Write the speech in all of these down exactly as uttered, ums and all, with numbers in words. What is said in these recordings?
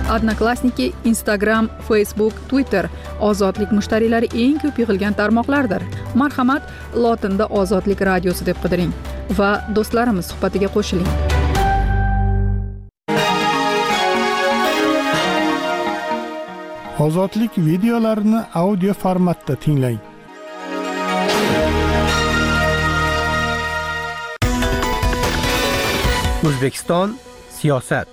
Odnoklassniki, Instagram, Facebook, Twitter ozodlik mushtariylari eng ko'p yig'ilgan tarmoqlardir. Marhamat, lotinda Ozodlik radiosi deb qidiring va do'stlarimiz suhbatiga qo'shiling. Ozodlik videolarini audio formatda tinglang. O'zbekiston siyosat.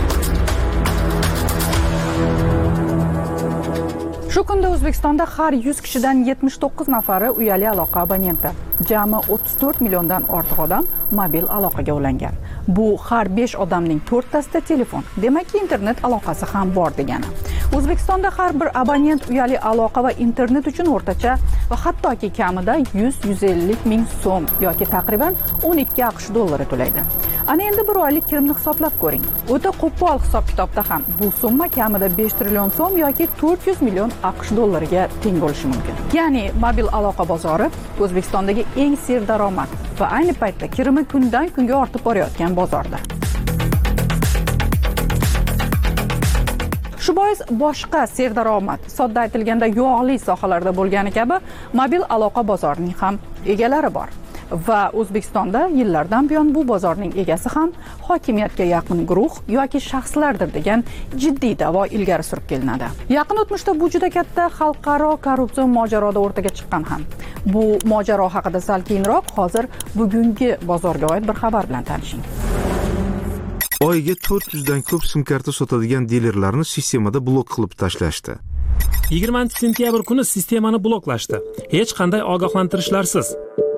Shu kunda O'zbekistonda har yuz kishidan yetmish to'qqiz nafari uyali aloqa abonenti. Jami o'ttiz to'rt milliondan ortiq odam mobil aloqaga ulangan. Bu har besh odamning to'rttasida telefon. Demakki, internet aloqasi ham bor degani. O'zbekistonda har bir abonent uyali aloqa va internet uchun o'rtacha va hattoki kamida yuz yuz ellik ming so'm yoki taqriban o'n ikki AQSh dollari to'laydi. Ana endi bir oylik kirimni hisoblab ko'ring. O'ta qo'pol hisob-kitobda ham bu summa kamida besh trillion so'm yoki to'rt yuz million AQSh dollariga teng bo'lishi mumkin. Ya'ni mobil aloqa bozori O'zbekistondagi eng serdaromad va ayni paytda kirimi kundan kunga ortib borayotgan bozordir. Shu bois boshqa serdaromad, sodda aytilganda yog'li sohalarda bo'lgani kabi mobil aloqa bozorining ham egalari bor. Va O'zbekistonda yillardan buyon bu bozorning egasi ham hokimiyatga yaqin guruh yoki shaxslardir degan jiddiy da'vo ilgari surib kelinadi. Yaqin o'tmishda bu juda katta xalqaro korrupsiya mojaroda o'rtaga chiqqan ham. Bu mojaro haqida sal keyinroq hozir bugungi bozorga oid bir xabar bilan tanishing. Oyiga to'rt yuz dan ko'p sim karta sotadigan dilerlarni sistemada blok qilib tashlashdi. yigirmanchi sentyabr kuni sistemani bloklashdi. Hech qanday ogohlantirishlarsiz.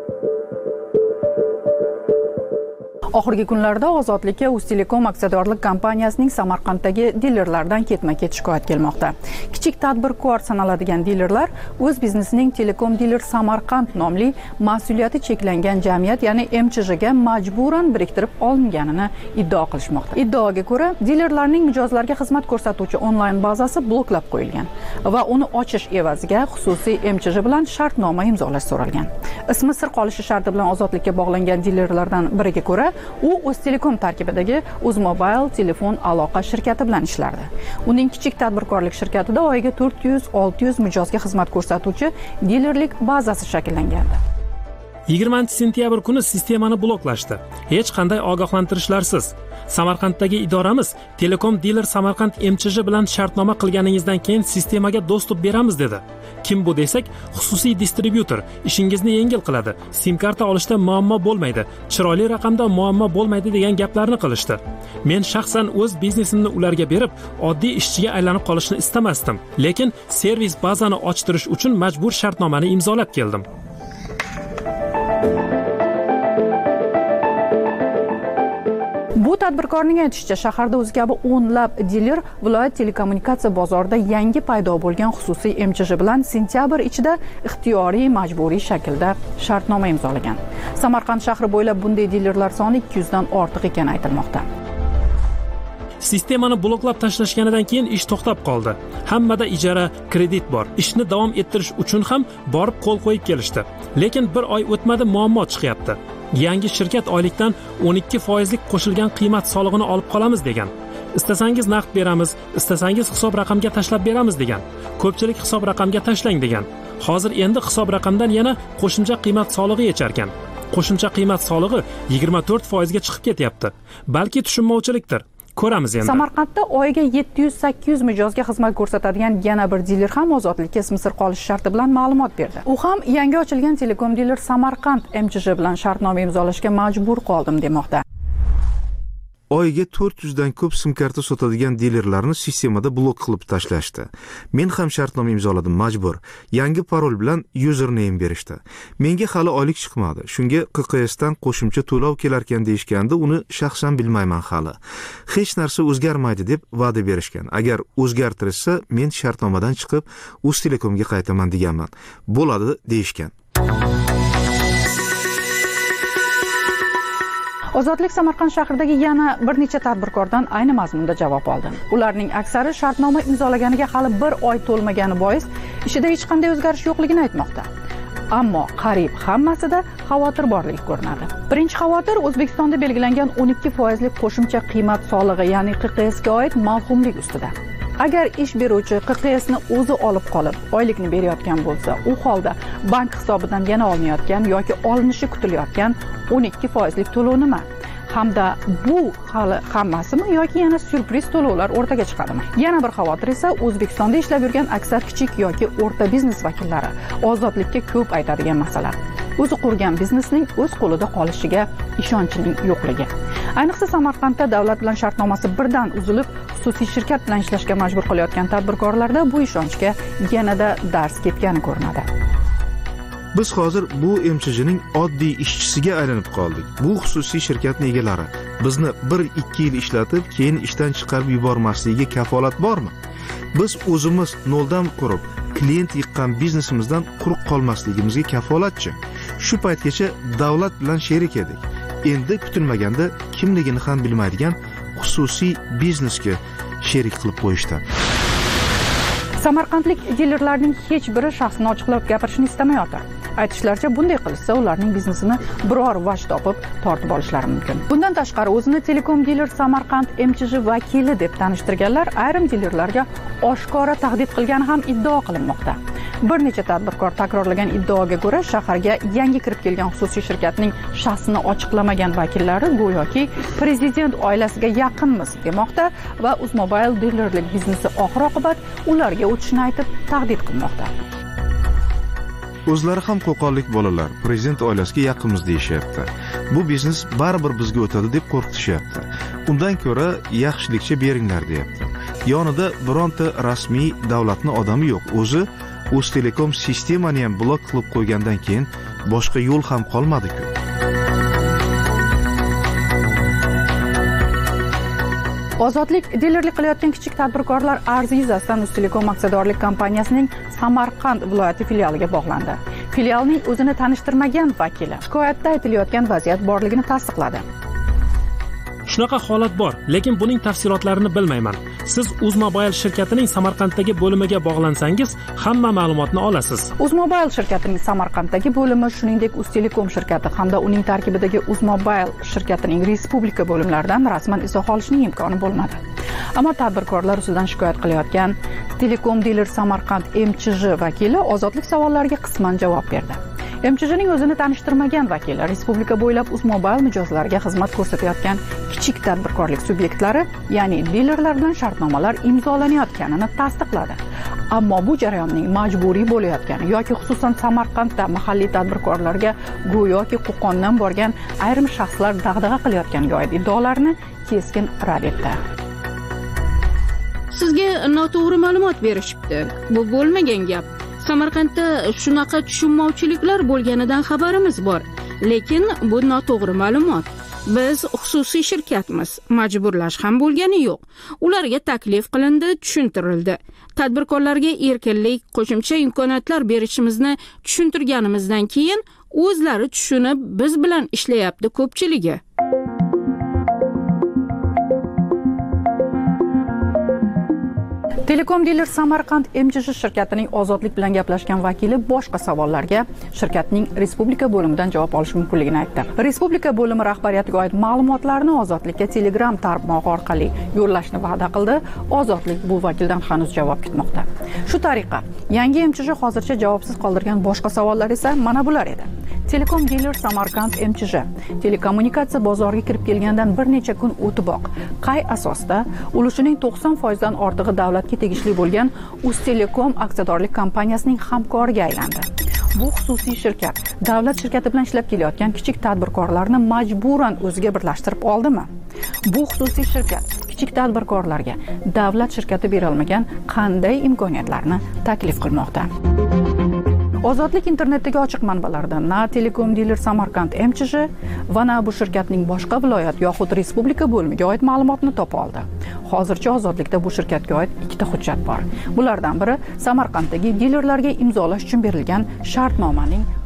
Oxirgi kunlarda Ozodlikka Uztelecom aksiyadorlik kompaniyasining Samarqanddagi dilerlardan ketma-ket shikoyat kelmoqda. Kichik tadbirkor sanaladigan dilerlar o'z biznesining Telekom Dealer Samarqand nomli mas'uliyati cheklangan jamiyat, ya'ni M C J ga majburan biriktirib olinganini iddao qilishmoqda. Iddaoga ko'ra, dilerlarning mijozlarga xizmat ko'rsatuvchi onlayn bazasi bloklab qo'yilgan va uni ochish evaziga xususiy M C J bilan shartnoma imzolash so'ralgan. Ismi sir qolishi sharti bilan Ozodlikka bog'langan dilerlardan biriga ko'ra, u Uztelecom tarkibidagi Uzmobile telefon aloqa shirkati bilan ishlardi. Uning kichik tadbirkorlik shirkatida oyiga to'rt yuz olti yuz mijozga xizmat ko'rsatuvchi dilerlik bazasi shakllangandi. yigirmanchi sentyabr kuni sistemani bloklashdi. Hech qanday ogohlantirishlarsiz. Samarqanddagi idoramiz Telekom Dealer Samarqand M C J bilan shartnoma qilganingizdan keyin sistemaga dostуп beramiz dedi. Kim bu desak, xususiy distribyutor ishingizni yengil qiladi. Sim karta olishda muammo bo'lmaydi, chiroyli raqamda muammo bo'lmaydi degan gaplarni qilishdi. Men shaxsan o'z biznesimni ularga berib, oddiy ishchiga aylanib qolishni istamasdim, lekin servis bazani ochtirish uchun majbur shartnomani imzolab keldim. Bu tadbirkorning aytishicha, shaharda o'zi kabi o'nlab diler viloyat telekommunikatsiya bozorida yangi paydo bo'lgan xususiy M C J bilan sentyabr ichida ixtiyoriy majburiy shaklda shartnoma imzolagan. Samarqand shahri bo'ylab bunday dilerlar soni ikki yuz dan ortiq ekani aytilmoqda. Sistemani bloklab tashlashganidan keyin ish to'xtab qoldi. Hammada ijara, kredit bor. Ishni davom ettirish uchun ham borib qo'l qo'yib kelishdi. Lekin bir oy o'tmadi, muammo chiqyapti. Yangi shirkat oylikdan o'n ikki foizlik qo'shilgan qiymat solig'ini olib qolamiz degan. Istasangiz naqd beramiz, istasangiz hisob raqamga tashlab beramiz degan. Ko'pchilik hisob raqamga tashlang degan. Hozir endi hisob raqamdan yana qo'shimcha qiymat solig'i yecharkan. Qo'shimcha qiymat solig'i yigirma to'rt foizga chiqib ketyapti. Balki tushunmovchilikdir. Ko'ramiz endi. Samarqandda oyiga yetti yuz sakkiz yuz mijozga xizmat ko'rsatadigan yana bir diler ham Ozodlikka ismi sir qolish sharti bilan ma'lumot berdi. U ham yangi ochilgan Telekom Dealer Samarqand M C J bilan shartnoma imzolashga majbur qoldim demoqda. Oyiga to'rt yuz dan ko'p sim karta sotadigan dilerlarni sistemada blok qilib tashlashdi. Men ham shartnoma imzoladim, majbur. Yangi parol bilan username berishdi. Menga hali oylik chiqmadi. Shunga Q Q S dan qo'shimcha to'lov kelar ekan deyishganda, uni shaxsan bilmayman hali. Hech narsa o'zgarmaydi deb va'da berishgan. Agar o'zgartirishsa, men shartnomadan chiqib Uztelecomga qaytaman deganman. Bo'ladi deyishgan. Ozodlik Samarqand shahridagi yana bir necha tadbirkordan ayni mazmunda javob oldi. Ularning aksari shartnoma imzolaganiga hali bir oy to'lmagani bois ishida hech qanday o'zgarish yo'qligini aytmoqda. Ammo qariyb hammasida xavotir borligi ko'rinadi. Birinchi xavotir O'zbekistonda belgilangan o'n ikki foizlik qo'shimcha qiymat solig'i, ya'ni Q Q S ga oid mavhumlik ustida. Agar ish beruvchi Q Q S ni o'zi olib qolib, oylikni berayotgan bo'lsa, u holda bank hisobidan yana olinayotgan yoki olinishi kutilayotgan o'n ikki foizlik to'lov nima? Hamda bu hali hammasimi yoki yana syurpriz to'lovlar o'rtaga chiqadimi? Yana bir xavotir esa O'zbekistonda ishlab yurgan aksar kichik yoki o'rta biznes vakillari ozodlikka ko'p aytadigan masala. O'zi qurgan biznesning o'z qo'lida qolishiga ishonchning yo'qligi. Ayniqsa Samarqandda davlat bilan shartnomasi birdan uzilib, xususiy shirkat bilan ishlashga majbur qilayotgan tadbirkorlarda bu ishonchga yanada dars ketgani ko'rinadi. Biz hozir bu M C J'ning oddiy ishchisiga aylanib qoldik. Bu xususiy shirkatning egalari bizni bir ikki yil ishlatib, keyin ishdan chiqarib yubormasligiga kafolat bormi? Biz o'zimiz noldan qurib, klient yiqqan biznesimizdan quruq qolmasligimizga kafolatchi. Shu paytgacha davlat bilan sherik edik. Endi kutilmaganda kimligini ham bilmaydigan xususiy biznesga sherik qilib qo'yishdi. Samarqandlik dilerlarning hech biri shaxsini ochiqlab gapirishni istamayotir. Aytishlaricha, bunday qilishsa ularning biznesini biror vaj topib tortib olishlari mumkin. Bundan tashqari o'zini Telekom Dealer Samarqand M C J vakili deb tanishtirganlar ayrim dilerlarga oshkora tahdid qilgani ham iddao qilinmoqda. Bir necha tadbirkor takrorlagan iddaoga ko'ra, shaharga yangi kirib kelgan xususiy shirkatning shaxsini ochiqlamagan vakillari go'yoki prezident oilasiga yaqinmiz demoqda va Uzmobile dilerlik biznesi oxir-oqibat ularga o'tishni aytib tahdid qilmoqda. O'zlari ham qo'qonlik bolalar prezident oilasiga yaqinmiz deyishyapti. Bu biznes baribir bizga o'tadi deb qo'rqitishyapti. Undan ko'ra yaxshilikcha beringlar deyapti. Yonida bironta rasmiy davlatning odami yo'q. O'zi Uztelekom sistemani ham blok qilib qo'ygandan keyin boshqa yo'l ham qolmadi-ku. Ozodlik dilerlik qilayotgan kichik tadbirkorlar arzi yuzasidan Uztelekom aksiyadorlik kompaniyasining Samarqand viloyati filialiga bog'landi. Filialning o'zini tanishtirmagan vakili shikoyatda aytilayotgan vaziyat borligini tasdiqladi. Shunaqa holat bor, lekin buning tafsilotlarini bilmayman. Siz Uzmobile shirkatining Samarqanddagi bo'limiga bog'lansangiz, hamma ma'lumotni olasiz. Uzmobile shirkatining Samarqanddagi bo'limi, shuningdek Uztelekom shirkati hamda uning tarkibidagi Uzmobile shirkatining respublika bo'limlaridan rasman izoh olishning imkoni bo'lmadi. Ammo tadbirkorlar ustidan shikoyat qilayotgan Telekom Dealer Samarqand M C J vakili ozodlik savollariga qisman javob berdi. M C J'ning o'zini tanishtirmagan vakili respublika bo'ylab Uzmobile mijozlariga xizmat ko'rsatayotgan kichik tadbirkorlik subyektlari, ya'ni dilerlar bilan shartnomalar imzolanayotganini tasdiqladi. Ammo bu jarayonning majburiy bo'layotgani yoki xususan Samarqandda mahalliy tadbirkorlarga go'yoki Qo'qondan borgan ayrim shaxslar dag'dag'a qilayotganiga oid iddaolarni keskin rad etdi. Sizga noto'g'ri ma'lumot berishibdi. Bu bo'lmagan gap. Samarqandda shunaqa tushunmovchiliklar bo'lganidan xabarimiz bor, lekin bu noto'g'ri ma'lumot. Biz xususiy shirkatmiz, majburlash ham bo'lgani yo'q. Ularga taklif qilindi, tushuntirildi. Tadbirkorlarga erkinlik, qo'shimcha imkoniyatlar berishimizni tushuntirganimizdan keyin o'zlari tushunib biz bilan ishlayapti ko'pchiligi. Telekom Dealer Samarqand M C J shirkatining ozodlik bilan gaplashgan vakili boshqa savollarga shirkatning respublika bo'limidan javob olish mumkinligini aytdi. Respublika bo'limi rahbariyatiga oid ma'lumotlarni ozodlikka Telegram tarmog'i orqali yo'llashni va'da qildi. Ozodlik bu vakildan hanuz javob kutmoqda. Shu tariqa, yangi M C J hozircha javobsiz qoldirgan boshqa savollar esa mana bular edi. Telekom Dealer Samarqand M C J telekommunikatsiya bozoriga kirib kelgandan bir necha kun o'tiboq qay asosda ulushining to'qson foizdan ortig'i davlatga tegishli bo'lgan Uztelekom aksiyadorlik kompaniyasining hamkoriga aylandi. Bu xususiy shirkat davlat shirkati bilan ishlab kelayotgan kichik tadbirkorlarni majburan o'ziga birlashtirib oldimi? Bu xususiy shirkat kichik tadbirkorlarga davlat shirkati bera olmagan qanday imkoniyatlarni taklif qilmoqda? Ozodlik internetdagi ochiq manbalardan na Telekom Dealer Samarqand M C J va na bu shirkatning boshqa viloyat yoxud respublika bo'limiga oid ma'lumotni topa oldi. Hozircha ozodlikda bu shirkatga oid ikkita hujjat bor. Bulardan biri Samarqanddagi dilerlarga imzolash uchun berilgan shartnomaning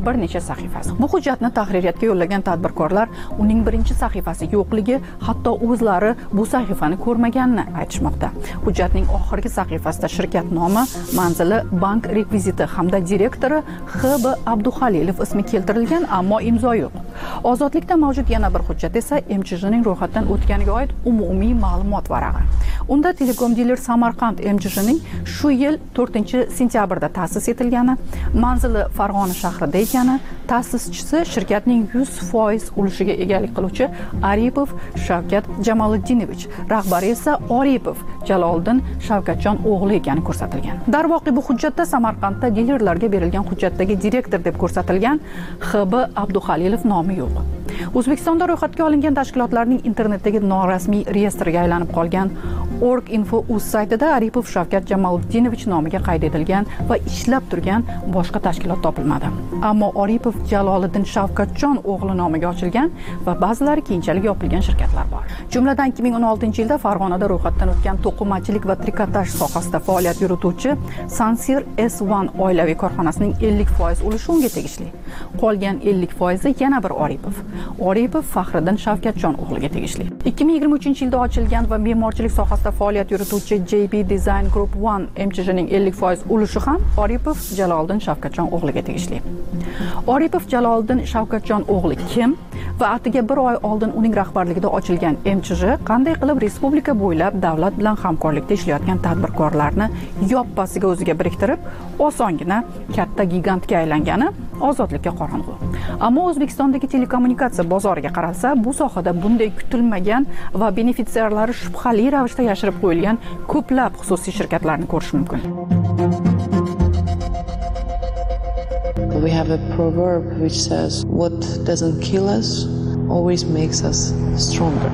bir necha sahifasi. Bu hujjatni tahririyatga yo'llagan tadbirkorlar uning birinchi sahifasi yo'qligi, hatto o'zlari bu sahifani ko'rmaganini aytishmoqda. Hujjatning oxirgi sahifasida shirkat nomi, manzili, bank rekviziti hamda direktori X B Abduhalilov ismi keltirilgan, ammo imzo yo'q. Ozodlikda mavjud yana bir hujjat esa M Ch Jning ro'yxatdan o'tganiga oid umumiy ma'lumot varag'i. Unda Telekom Dealer Samarqand M Ch Jning shu yil to'rtinchi sentyabrda ta'sis etilgani, manzili Farg'ona shahrida ekani, ta'sischisi shirkatning yuz foiz ulushiga egalik qiluvchi Aripov Shavkat Jamoliddinovich, rahbari esa Oripov Jaloliddin Shavkatjon o'g'li ekani ko'rsatilgan. Darvoqe bu hujjatda Samarqandda dilerlarga berilgan hujjatdagi direktor deb ko'rsatilgan X B Abduhalilov nomi yo'q. O'zbekistonda ro'yxatga olingan tashkilotlarning internetdagi norasmiy reyestriga aylanib qolgan Org.info.uz saytida Aripov Shavkat Jamoliddinovich nomiga qayd etilgan va ishlab turgan boshqa tashkilot topilmadi. Ammo Oripov Jaloliddin Shavkatjon o'g'li nomiga ochilgan va ba'zilari keyinchalik yopilgan shirkatlar bor. Jumladan ikki ming o'n oltinchi yilda Farg'onada ro'yxatdan o'tgan to'qimachilik va trikotaj sohasida faoliyat yurituvchi Sansir S bir oilaviy korxonasining ellik foiz ulushi unga tegishli. Qolgan ellik foizi yana bir Oripov. Oripov Faxriddin Shavkatjon o'g'liga tegishli. ikki ming yigirma uchinchi yilda ochilgan va me'morchilik sohasida faoliyat yurituvchi J B Design Group bir M Ch Jning ellik foiz ulushi ham Oripov Jaloliddin Shavkatjon o'g'liga tegishli. Oripov Jaloliddin Shavkatjon o'g'li kim va atiga bir oy oldin uning rahbarligida ochilgan M Ch J qanday qilib respublika bo'ylab davlat bilan hamkorlikda ishlayotgan tadbirkorlarni yoppasiga o'ziga biriktirib, osongina katta gigantga aylangani ozodlikka qorong'u. Ammo O'zbekistondagi telekommunikatsiya bozoriga qaralsa, bu sohada bunday kutilmagan va benefitsiarlari shubhali ravishda yashirib qo'yilgan ko'plab xususiy shirkatlarni ko'rish mumkin. We have a proverb which says, what doesn't kill us always makes us stronger.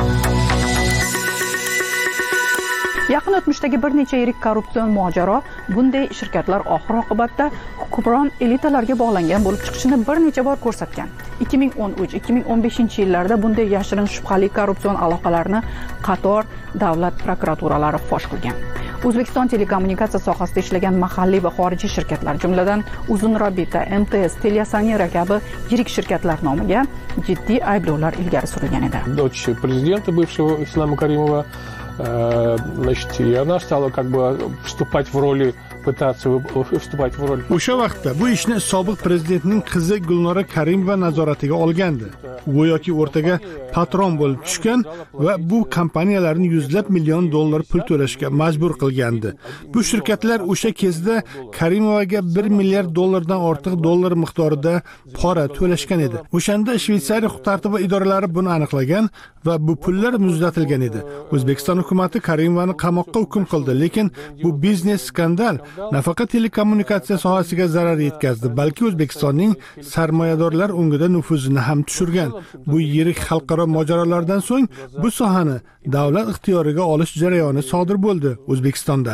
Yaqin o'tmishdagi bir necha yirik korrupsion mojaro bunday shirkatlar oxir oqibatda hukmron elitalarga bog'langan bo'lib chiqishini bir necha bor ko'rsatgan. ikki ming o'n uch ikki ming o'n beshinchi yillarda bunday yashirin shubhali korrupsion aloqalarni qator davlat prokuraturalari fosh qilgan. O'zbekiston telekommunikatsiya sohasida ishlagan mahalliy va xorijiy shirkatlar, jumladan Uzunrabita, M T S, Teliasanera kabi yirik shirkatlar nomiga jiddiy ayblovlar ilgari surilgan edi. Дочь президента бывшего Ислама Каримова, значит, и она стала как бы вступать в роли pытаться вступать в роль. O'sha vaqtda bu ishni sobiq prezidentning qizi Gulnora Karimova nazoratiga olgandi. Go'yoki o'rtaga patron bo'lib tushgan va bu kompaniyalarni yuzlab million dollar pul to'lashga majbur qilgandi. Bu shirkatlar o'sha kezda Karimovaga bir milliard dollardan ortiq dollar miqdorida pora to'lashgan edi. O'shanda Shveysariya huquq-tartibot idoralari buni aniqlagan va bu pullar muzlatilgan edi. O'zbekiston hukumatı Karimovani qamoqqa hukm qildi, lekin bu biznes skandal nafaqat telekommunikatsiya sohasiga zarar yetkazdi, balki O'zbekistonning sarmoyadorlar o'ngida nufuzini ham tushirgan. Bu yirik xalqaro mojarolardan so'ng bu sohani davlat ixtiyoriga olish jarayoni sodir bo'ldi O'zbekistonda.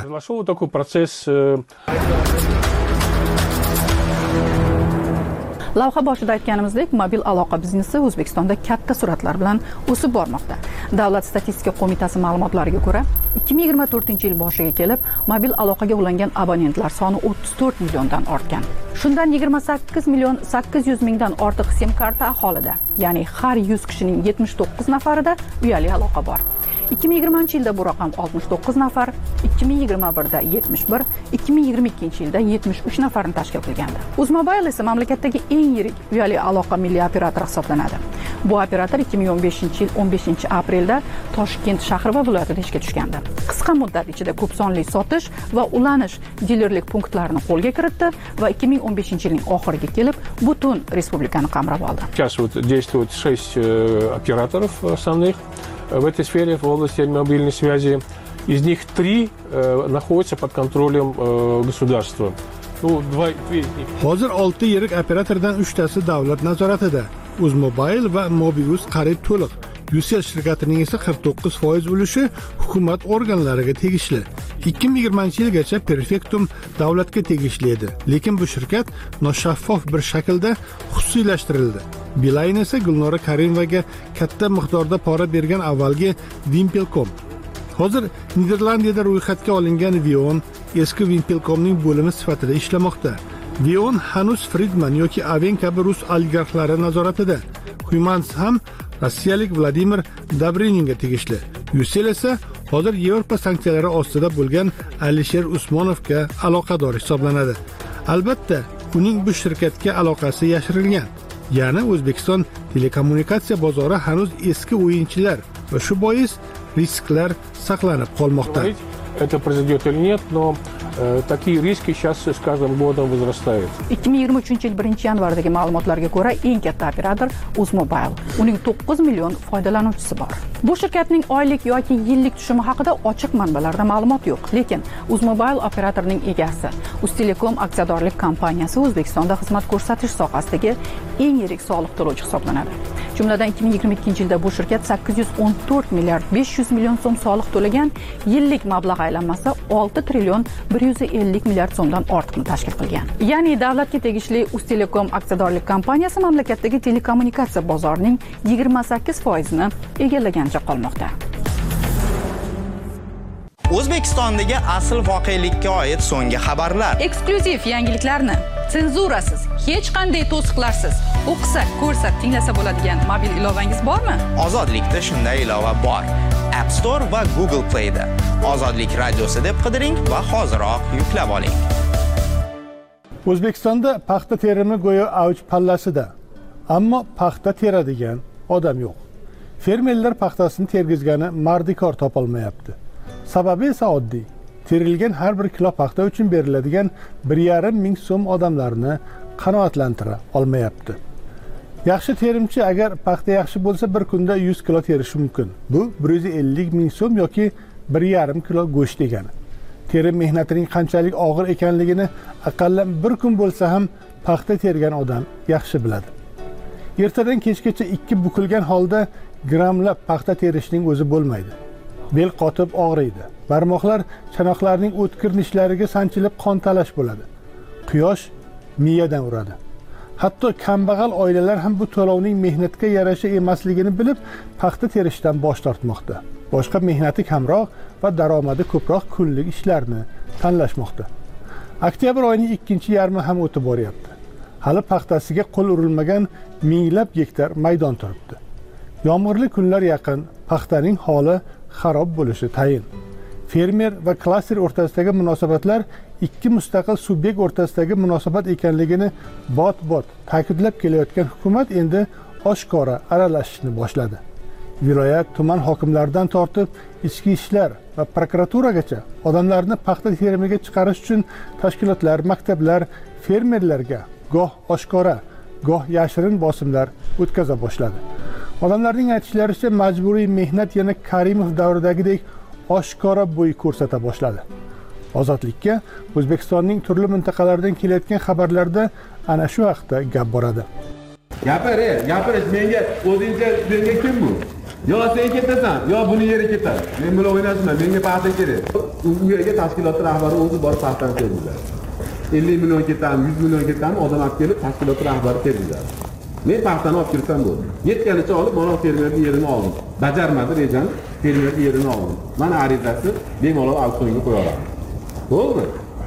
Lavha boshida aytganimizdek, mobil aloqa biznesi O'zbekistonda katta sur'atlar bilan o'sib bormoqda. Davlat statistika qo'mitasi ma'lumotlariga ko'ra, ikki ming yigirma to'rtinchi yil boshiga kelib, mobil aloqaga ulangan abonentlar soni o'ttiz to'rt milliondan ortgan. Shundan yigirma sakkiz million sakkiz yuz mingdan ortiq sim karta aholida, ya'ni har yuz kishining yetmish to'qqiz nafarida uyali aloqa bor. ikki ming yigirmanchi yilda bu raqam oltmish to'qqiz nafar, ikki ming yigirma birda yetmish bir, ikki ming yigirma ikkinchi yilda yetmish uch nafarni tashkil qilgandi. Uzmobile esa mamlakatdagi eng yirik uyali aloqa milliy operatori hisoblanadi. Bu operator ikki ming o'n beshinchi yil o'n beshinchi aprelda Toshkent shahri va viloyatida ishga tushgandi. Qisqa muddat ichida ko'p sonli sotish va ulanish dilerlik punktlarini qo'lga kiritdi va ikki ming o'n beshinchi yilning oxiriga kelib butun respublikani qamrab oldi. Сейчас вот действует шесть операторов основных в этой сфере, в области мобильной связи. Из них три э, находятся под контролем э, государства. Ну, два, две из них. Hozir olti yirik operatordan uchtasi davlat nazoratida. Uzmobile va Mobius qarib to'liq. Ucell shirkatining esa qirq to'qqiz foiz ulushi hukumat organlariga tegishli. ikki ming yigirmanchi yilgacha Perfectum davlatga tegishli edi, lekin bu shirkat noshaffof bir shaklda xususiylashtirildi. Beeline esa Gulnora Karimovaga katta miqdorda pora bergan avvalgi Wimpelcom. Hozir Niderlandiyada ro'yxatga olingan Vion eski Wimpelcomning bo'limi sifatida ishlamoqda. Vion hanuz Friedman yoki Aven kabi rus oligarxlari nazoratida. Humans ham rossiyalik Vladimir Dobryninga tegishli. Ucell esa hozir Yevropa sanksiyalari ostida bo'lgan Alisher Usmonovga aloqador hisoblanadi. Albatta, uning bu shirkatga aloqasi yashirilgan. Ya'ni O'zbekiston telekommunikatsiya bozori hanuz eski o'yinchilar va shu bois risklar saqlanib qolmoqda. Это произойдет или нет, но э, такие риски сейчас с каждым годом возрастают. ikki ming yigirma uchinchi yil birinchi yanvardagi ma'lumotlarga ko'ra eng katta operator Uzmobile. Uning to'qqiz million foydalanuvchisi bor. Bu shirkatning oylik yoki yillik tushumi haqida ochiq manbalarda ma'lumot yo'q, lekin Uzmobile operatorining egasi Uztelecom aksiyadorlik kompaniyasi O'zbekistonda xizmat ko'rsatish sohasidagi eng yirik soliq to'lovchi hisoblanadi. Jumladan ikki ming yigirma ikkinchi yilda bu shirkat sakkiz yuz o'n to'rt milliard besh yuz million so'm soliq to'lagan, yillik mablag' aylanmasi olti trillion bir yuz ellik milliard so'mdan ortiqni tashkil qilgan. Ya'ni davlatga tegishli Uztelecom aksiyadorlik kompaniyasi mamlakatdagi telekommunikatsiya bozorining yigirma sakkiz foizini egallaganicha qolmoqda. O'zbekistondagi asl voqelikka oid so'nggi xabarlar. Eksklyuziv yangiliklarni senzurasiz, hech qanday to'siqlarsiz o'qisa, ko'rsa, tinglasa bo'ladigan mobil ilovangiz bormi? Ozodlikda shunday ilova bor. App Store va Google Play da. Ozodlik radiosi deb qidiring va hoziroq yuklab oling. O'zbekistonda paxta terimi go'yo avj pallasida, ammo paxta teradigan odam yo'q. Fermerlar paxtasini tergizgani mardikor topolmayapti. Sababi esa oddiy. Terilgan har bir kilo paxta uchun beriladigan bir yarim ming so'm odamlarni qanoatlantira olmayapti. Yaxshi terimchi agar paxta yaxshi bo'lsa bir kunda yuz kilo terishi mumkin. Bu bir yuz ellik ming so'm yoki bir yarim kilo go'sht degani. Terim mehnatining qanchalik og'ir ekanligini aqallan bir kun bo'lsa ham paxta tergan odam yaxshi biladi. Ertadan kechgacha ikki bukilgan holda grammlab paxta terishning o'zi bo'lmaydi. Bel qotib og'riydi. Barmoqlar chanoqlarning o'tkir nishlariga sanchilib qon talash bo'ladi. Quyosh miyadan uradi. Hatto kambag'al oilalar ham bu to'lovning mehnatga yarasha emasligini bilib, paxta terishdan bosh tortmoqda. Boshqa mehnati kamroq va daromadi ko'proq kunlik ishlarni tanlashmoqda. Oktyabr oyining ikkinchi yarmi ham o'tib boryapti. Hali paxtasiga qo'l urilmagan minglab gektar maydon turibdi. Yomg'irli kunlar yaqin, paxtaning holi xarob bo'lishi tayin. Fermer va klaster o'rtasidagi munosabatlar ikki mustaqil subyekt o'rtasidagi munosabat ekanligini bot-bot ta'kidlab kelayotgan hukumat endi oshkora aralashishni boshladi. Viloyat, tuman hokimlaridan tortib ichki ishlar va prokuraturagacha odamlarni paxta terimiga chiqarish uchun tashkilotlar, maktablar fermerlarga goh oshkora, goh yashirin bosimlar o'tkaza boshladi. Odamlarning aytishlaricha majburiy mehnat yana Karimov davridagidek oshkora bo'y ko'rsata boshladi. Ozodlikka O'zbekistonning turli mintaqalaridan kelayotgan xabarlarda ana shu haqda gap boradi. Gapir, gapirish menga o'zingcha menga kim bu? Yo sen ketasan, yo buni yeri ketadi. Men bilan o'ynashma, menga paxta kerak. U yerga tashkilot rahbari o'zi borib paxtani terdilar. ellik million ketadi, yuz million ketadi, odam olib kelib tashkilot rahbari terdilar. Men paxtani olib kirsam bo'ldi. Yetganicha olib, mana fermerning yerini oldim. Bajarmadi rejani, fermerning yerini oldim. Mana arizasi bemalol auksionga qo'ya olaman. Bo'ldi.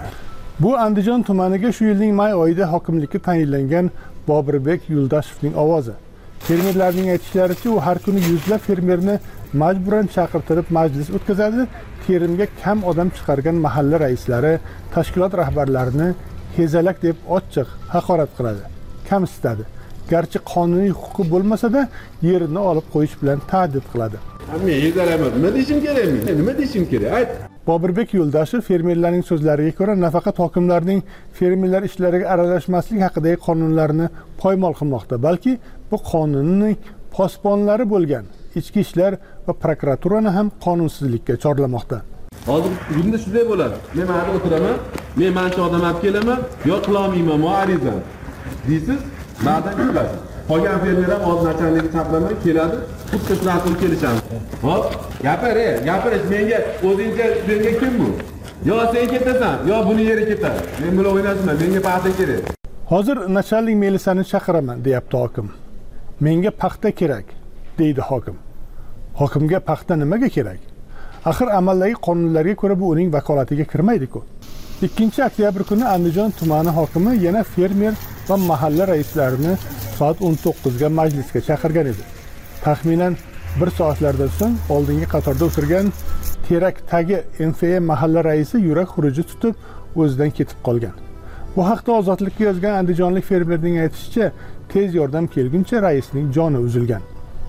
Bu Andijon tumaniga shu yilning may oyida hokimlikka tayinlangan Bobirbek Yuldashevning ovozi. Fermerlarning aytishlaricha, u har kuni yuzlab fermerni majburan chaqirtirib majlis o'tkazadi, terimga kam odam chiqargan mahalla raislari, tashkilot rahbarlarini hezalak deb ochiq haqorat qiladi, kamsitadi. Garchi qonuniy huquqi bo'lmasa-da, yerini olib qo'yish bilan ta'dib qiladi. Men hezalaman, nima deyishim kerak men? Nima deyishim kerak? Ayt. Bobirbek Yo'ldashev fermerlarning so'zlariga ko'ra, nafaqat hokimlarning fermerlar ishlariga aralashmaslik haqidagi qonunlarni poymol qilmoqda, balki bu qonunning posbonlari bo'lgan ichki ishlar va prokuraturani ham qonunsizlikka chorlamoqda. Hozir bunda shunday bo'ladi. Men mana o'tiraman, men mancha odam olib kelaman, yo qilolmayman, mo arizam. Deysiz, ba'dan keladi. Qolgan fermer ham o'z nachalnigi chaqiraman, keladi, xuddi shular qilib kelishamiz. Hop, gapir, gapirish menga o'zingcha menga kim bu? Yo sen ketasan, yo buni yeri ketadi. Men bilan o'ynashma, menga paxta kerak. Hozir nachalnik Melisani chaqiraman, deyapti hokim. Menga paxta kerak, deydi hokim. Hokimga paxta nimaga kerak? Axir amaldagi qonunlarga ko'ra bu uning vakolatiga kirmaydi-ku. ikkinchi oktyabr kuni Andijon tumani hokimi yana fermer va mahalla raislarini soat o'n to'qqizga majlisga chaqirgan edi. Taxminan bir soatlardan so'ng oldingi qatorda o'tirgan Terak tagi M F A mahalla raisi yurak xuruji tutib o'zidan ketib qolgan. Bu haqda Ozodlikka yozgan andijonlik fermerning aytishicha, tez yordam kelguncha raisning joni uzilgan.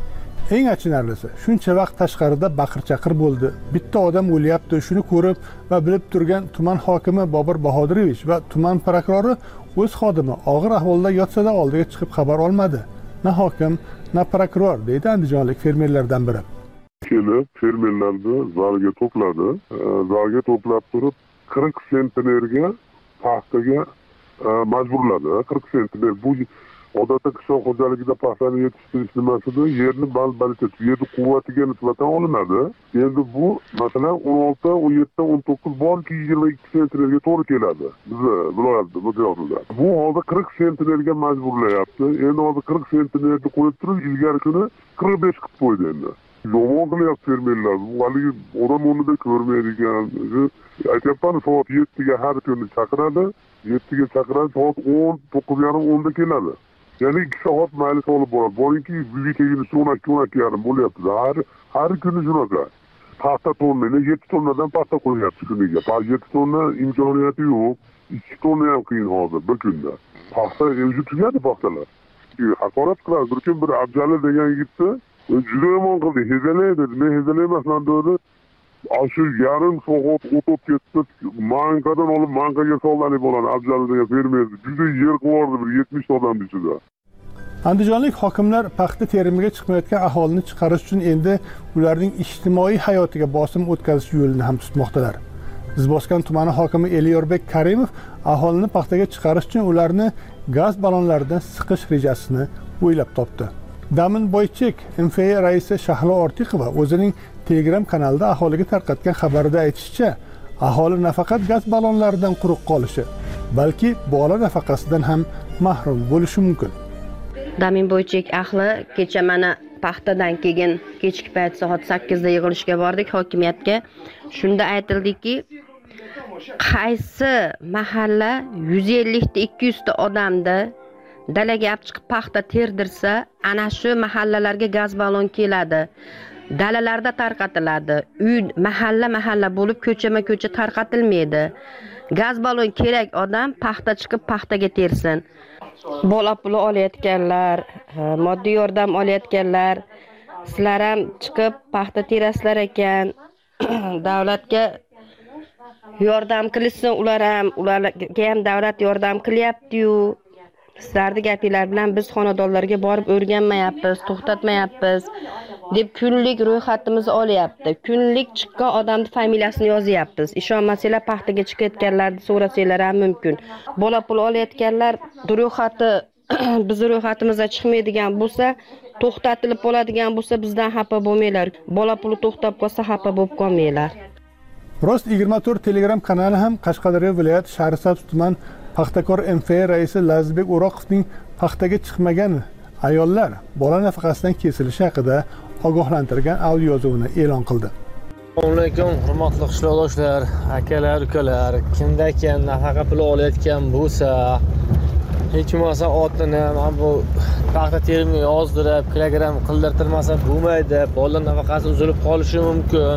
Eng achinarlisi, shuncha vaqt tashqarida baqir-chaqir bo'ldi. Bitta odam o'lyapti, shuni ko'rib va bilib turgan tuman hokimi Bobur Bahodurovich va tuman prokurori o'z xodimi og'ir ahvolda yotsa-da oldiga chiqib xabar olmadi. Na hokim, na prokuror, deydi andijonlik fermerlardan biri. Kelib, fermerlarni zalga to'pladi. Zalga to'plab turib, qirq sentnerga paxtaga majburladi. qirq sentner bu odatda qishloq xo'jaligida paxtani yetishtirish nimasida yerni bal-balcha, yerni quvvatiga nisbatan olinadi. Endi bu masalan o'n olti, o'n yetti, o'n to'qqiz borki yigirma ikki sentnerga to'g'ri keladi. Bizni viloyatda, bu joyda. Bu holda qirq sentnerga majburlayapti. Endi hozir qirq sentnerni qo'yib turib, ilgari kuni qirq besh qilib qo'ydi endi. Yomon qilyapti fermerlar. Bu haligi odam o'rnida ko'rmaydigan. Aytyapman, soat yettiga har kuni chaqiradi. yettiga chaqiradi, soat o'n, to'qqiz yarim o'nda keladi. Ya'ni ikki soat maylis olib boradi. Boringki, uyga kelgunicha o'n ikki, o'n ikki yarim bo'lyapti. Har har kuni shunaqa. Paxta tonnani yetti tonnadan paxta qo'yapti kuniga. yetti tonna imkoniyati yo'q. ikki tonna ham qiyin hozir bir kunda. Paxta o'zi tugadi paxtalar. Haqorat qiladi. Bir kun bir Abjali degan yigitni juda yomon qildi. Hezalay dedi. Men hezalay emasman dedi. Shu yarim soat o'tib ketdi. Mankadan olib mankaga soladi bo'ladi. Abjali degan fermer juda yer qildi bir yetmish odam ichida. Andijonlik hokimlar paxta terimiga chiqmayotgan aholini chiqarish uchun endi ularning ijtimoiy hayotiga bosim o'tkazish yo'lini ham tutmoqdalar. Izboskan tumani hokimi Elyorbek Karimov aholini paxtaga chiqarish uchun ularni gaz ballonlaridan siqish rejasini o'ylab topdi. Damin Boychek M F A raisi Shahlo Ortiqova o'zining Telegram kanalida aholiga tarqatgan xabarida aytishicha, aholi nafaqat gaz ballonlaridan quruq qolishi, balki bola nafaqasidan ham mahrum bo'lishi mumkin. Damin Boychek ahli kecha mana paxtadan keyin kechki payt soat sakkizda yig'ilishga bordik hokimiyatga. Shunda aytildiki, qaysi mahalla yuz ellik ta ikki yuz ta odamni dalaga olib chiqib paxta terdirsa, ana shu mahallalarga gaz ballon keladi. Dalalarda tarqatiladi. Uy mahalla-mahalla bo'lib ko'chama-ko'cha tarqatilmaydi. Gaz ballon kerak odam paxta chiqib paxtaga tersin. Bola puli olayotganlar, moddiy yordam olayotganlar, sizlar ham chiqib paxta terasizlar ekan. Davlatga yordam qilsin, ular ham, ularga ham davlat yordam qilyapti-yu. Sizlarning gapinglar bilan biz xonadonlarga borib o'rganmayapmiz, to'xtatmayapmiz deb kunlik ro'yxatimizni olyapti. Kunlik chiqqan odamning familiyasini yozyapmiz. Ishonmasanglar paxtaga chiqayotganlarni so'rasanglar ham mumkin. Bola pul olayotganlar ro'yxati biz ro'yxatimizda chiqmaydigan bo'lsa, to'xtatilib qoladigan bo'lsa, bizdan xafa bo'lmanglar. Bola puli to'xtab qolsa xafa bo'lib qolmanglar. Rost yigirma to'rt Telegram kanali ham Qashqadaryo viloyati Shahrisabz tuman paxtakor M F A raisi Lazizbek O'roqovning paxtaga chiqmagan ayollar bola nafaqasidan kesilishi haqida ogohlantirgan audio yozuvini e'lon qildi. Assalomu alaykum, hurmatli qishloqdoshlar, akalar, ukalar. Kimda kim nafaqa puli olayotgan bo'lsa, hech bo'lmasa otini mana bu paxta terimiga yozdirib, kilogramm qildirtirmasa bo'lmaydi. Bola nafaqasi uzilib qolishi mumkin.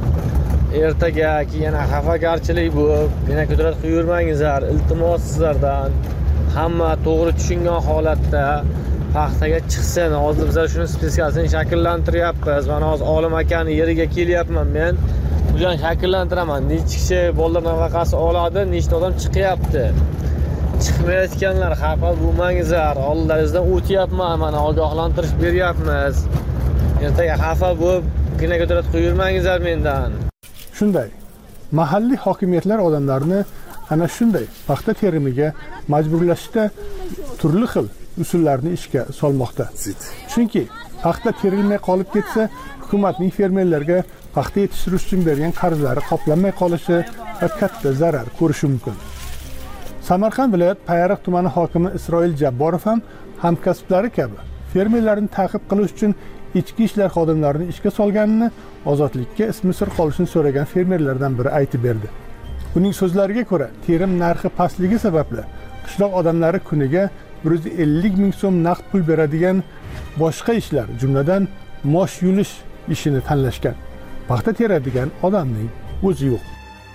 Ertaga yana xafagarchilik bo'lib, yana qudrat quyurmangizlar. Iltimos sizlardan hamma to'g'ri tushungan holatda paxtaga chiqsin. Hozir biz shuni spetsiyasini shakllantiryapmiz. Mana hozir Olim akani yeriga kelyapman men. Bularni shakllantiraman. Necha kishi bolalar nafaqasi oladi, nechta odam chiqyapti. Chiqmayotganlar xafa bo'lmangizlar. Oldingizdan o'tyapman, mana ogohlantirish beryapmiz. Ertaga xafa bo'lib, gina qudrat quyurmangizlar mendan. Shunday, mahalliy hokimiyatlar odamlarni ana shunday paxta terimiga majburlashda turli xil usullarni ishga solmoqda. Chunki paxta terilmay qolib ketsa, hukumatning fermerlarga paxta yetishtirish uchun bergan qarzlari qoplanmay qolishi va katta zarar ko'rishi mumkin. Samarqand viloyat Payariq tumani hokimi Isroil Jabborov ham hamkasblari kabi fermerlarni ta'qib qilish uchun ichki ishlar xodimlarini ishga solganini Ozodlikka ismi sir qolishini so'ragan fermerlardan biri aytib berdi. Uning so'zlariga ko'ra, terim narxi pastligi sababli qishloq odamlari kuniga bir yuz ellik ming so'm naqd pul beradigan boshqa ishlar, jumladan mosh yulish ishini tanlashgan. Paxta teradigan odamning o'zi yo'q.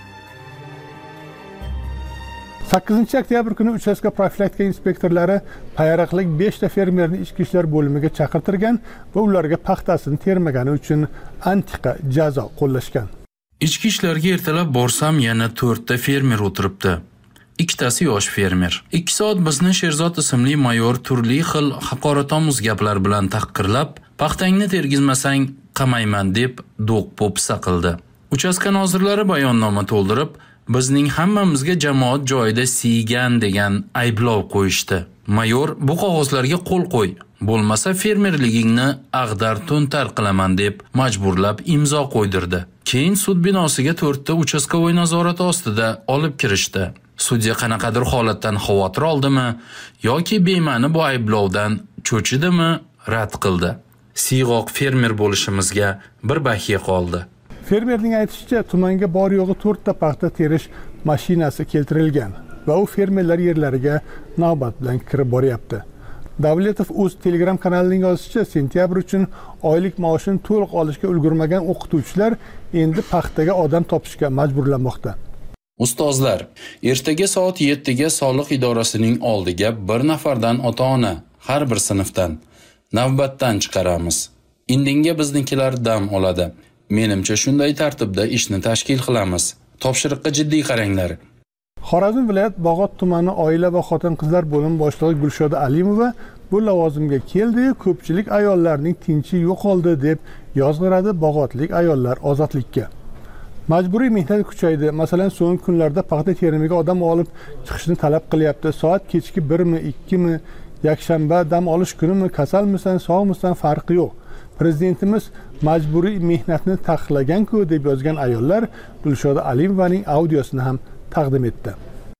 sakkizinchi oktyabr kuni uchastka profilaktika inspektorlari payariqlik besh ta fermerni ichki ishlar bo'limiga chaqirtirgan va ularga paxtasini termagani uchun antiqa jazo qo'llashgan. Ichki ishlarga ertalab borsam yana to'rt ta fermer o'tiribdi. Ikkitasi yosh fermer. ikki soat bizni Sherzod ismli mayor turli xil haqoratomuz gaplar bilan tahqirlab, paxtangni tergizmasang qamayman deb do'q-po'pisa qildi. Uchastka nozirlari bayonnoma to'ldirib, bizning hammamizga jamoat joyida siygan degan ayblov qo'yishdi. Mayor bu qog'ozlarga qo'l qo'y, bo'lmasa fermerligingni ag'dar to'ntar qilaman deb majburlab imzo qo'ydirdi. Keyin sud binosiga to'rtta uchastkovoy nazorati ostida olib kirishdi. Sudya qanaqadir holatdan xavotir oldimi yoki bema'ni bu ayblovdan cho'chidimi rad qildi. Siyg'oq fermer bo'lishimizga bir bahiya qoldi. Fermerning aytishicha, tumanga bor yo'g'i to'rt ta paxta terish mashinasi keltirilgan va u fermerlar yerlariga navbat bilan kirib boryapti. Davletov o'z Telegram kanalining yozishicha, sentyabr uchun oylik maoshini to'liq olishga ulgurmagan o'qituvchilar endi paxtaga odam topishga majburlanmoqda. Ustozlar, ertaga soat yettiga soliq idorasining oldiga bir nafardan ota-ona har bir sinfdan navbatdan chiqaramiz. Indinga biznikilar dam oladi. Menimcha shunday tartibda ishni tashkil qilamiz. Topshiriqqa jiddiy qaranglar. Xorazm viloyat Bog'ot tumani oila va xotin-qizlar bo'limi boshlig'i Gulshoda Alimova bu lavozimga keldi, ko'pchilik ayollarning tinchi yo'qoldi deb yozg'iradi Bog'otlik ayollar ozodlikka. Majburiy mehnat kuchaydi. Masalan, so'nggi kunlarda paxta terimiga odam olib chiqishni talab qilyapti. Soat kechki birmi, ikkimi, yakshanba dam olish kunimi, kasalmisan, sog'misan farqi yo'q. Prezidentimiz majburiy mehnatni taqiqlagan-ku deb yozgan ayollar Gulshoda Alimovaning audiosini ham taqdim etdi.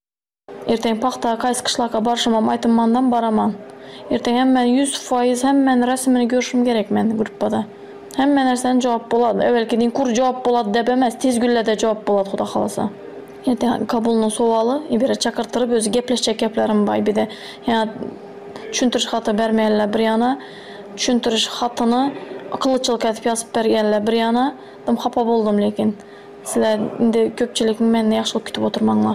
Ertang paxta qaysi qishloqqa borishim ham aytmandan boraman. Ertang hamma yuz foiz hammaning rasmini ko'rishim kerak men gruppada. Hamma narsadan javob bo'ladi. Avvalgidek kur javob bo'ladi deb emas, tez kunlarda javob bo'ladi, xudo xolasa. Ertang qabulning savoli, ibara chaqirtirib o'zi gaplashgan gaplarim bor edi. Yana tushuntirish xati bermaylar bir yana, tushuntirish xatini qilichchilik etib yozib berganlar bir yana. Dim xafa bo'ldim, lekin sizlar endi ko'pchilik meni yaxshilik kutib o'tirmanglar.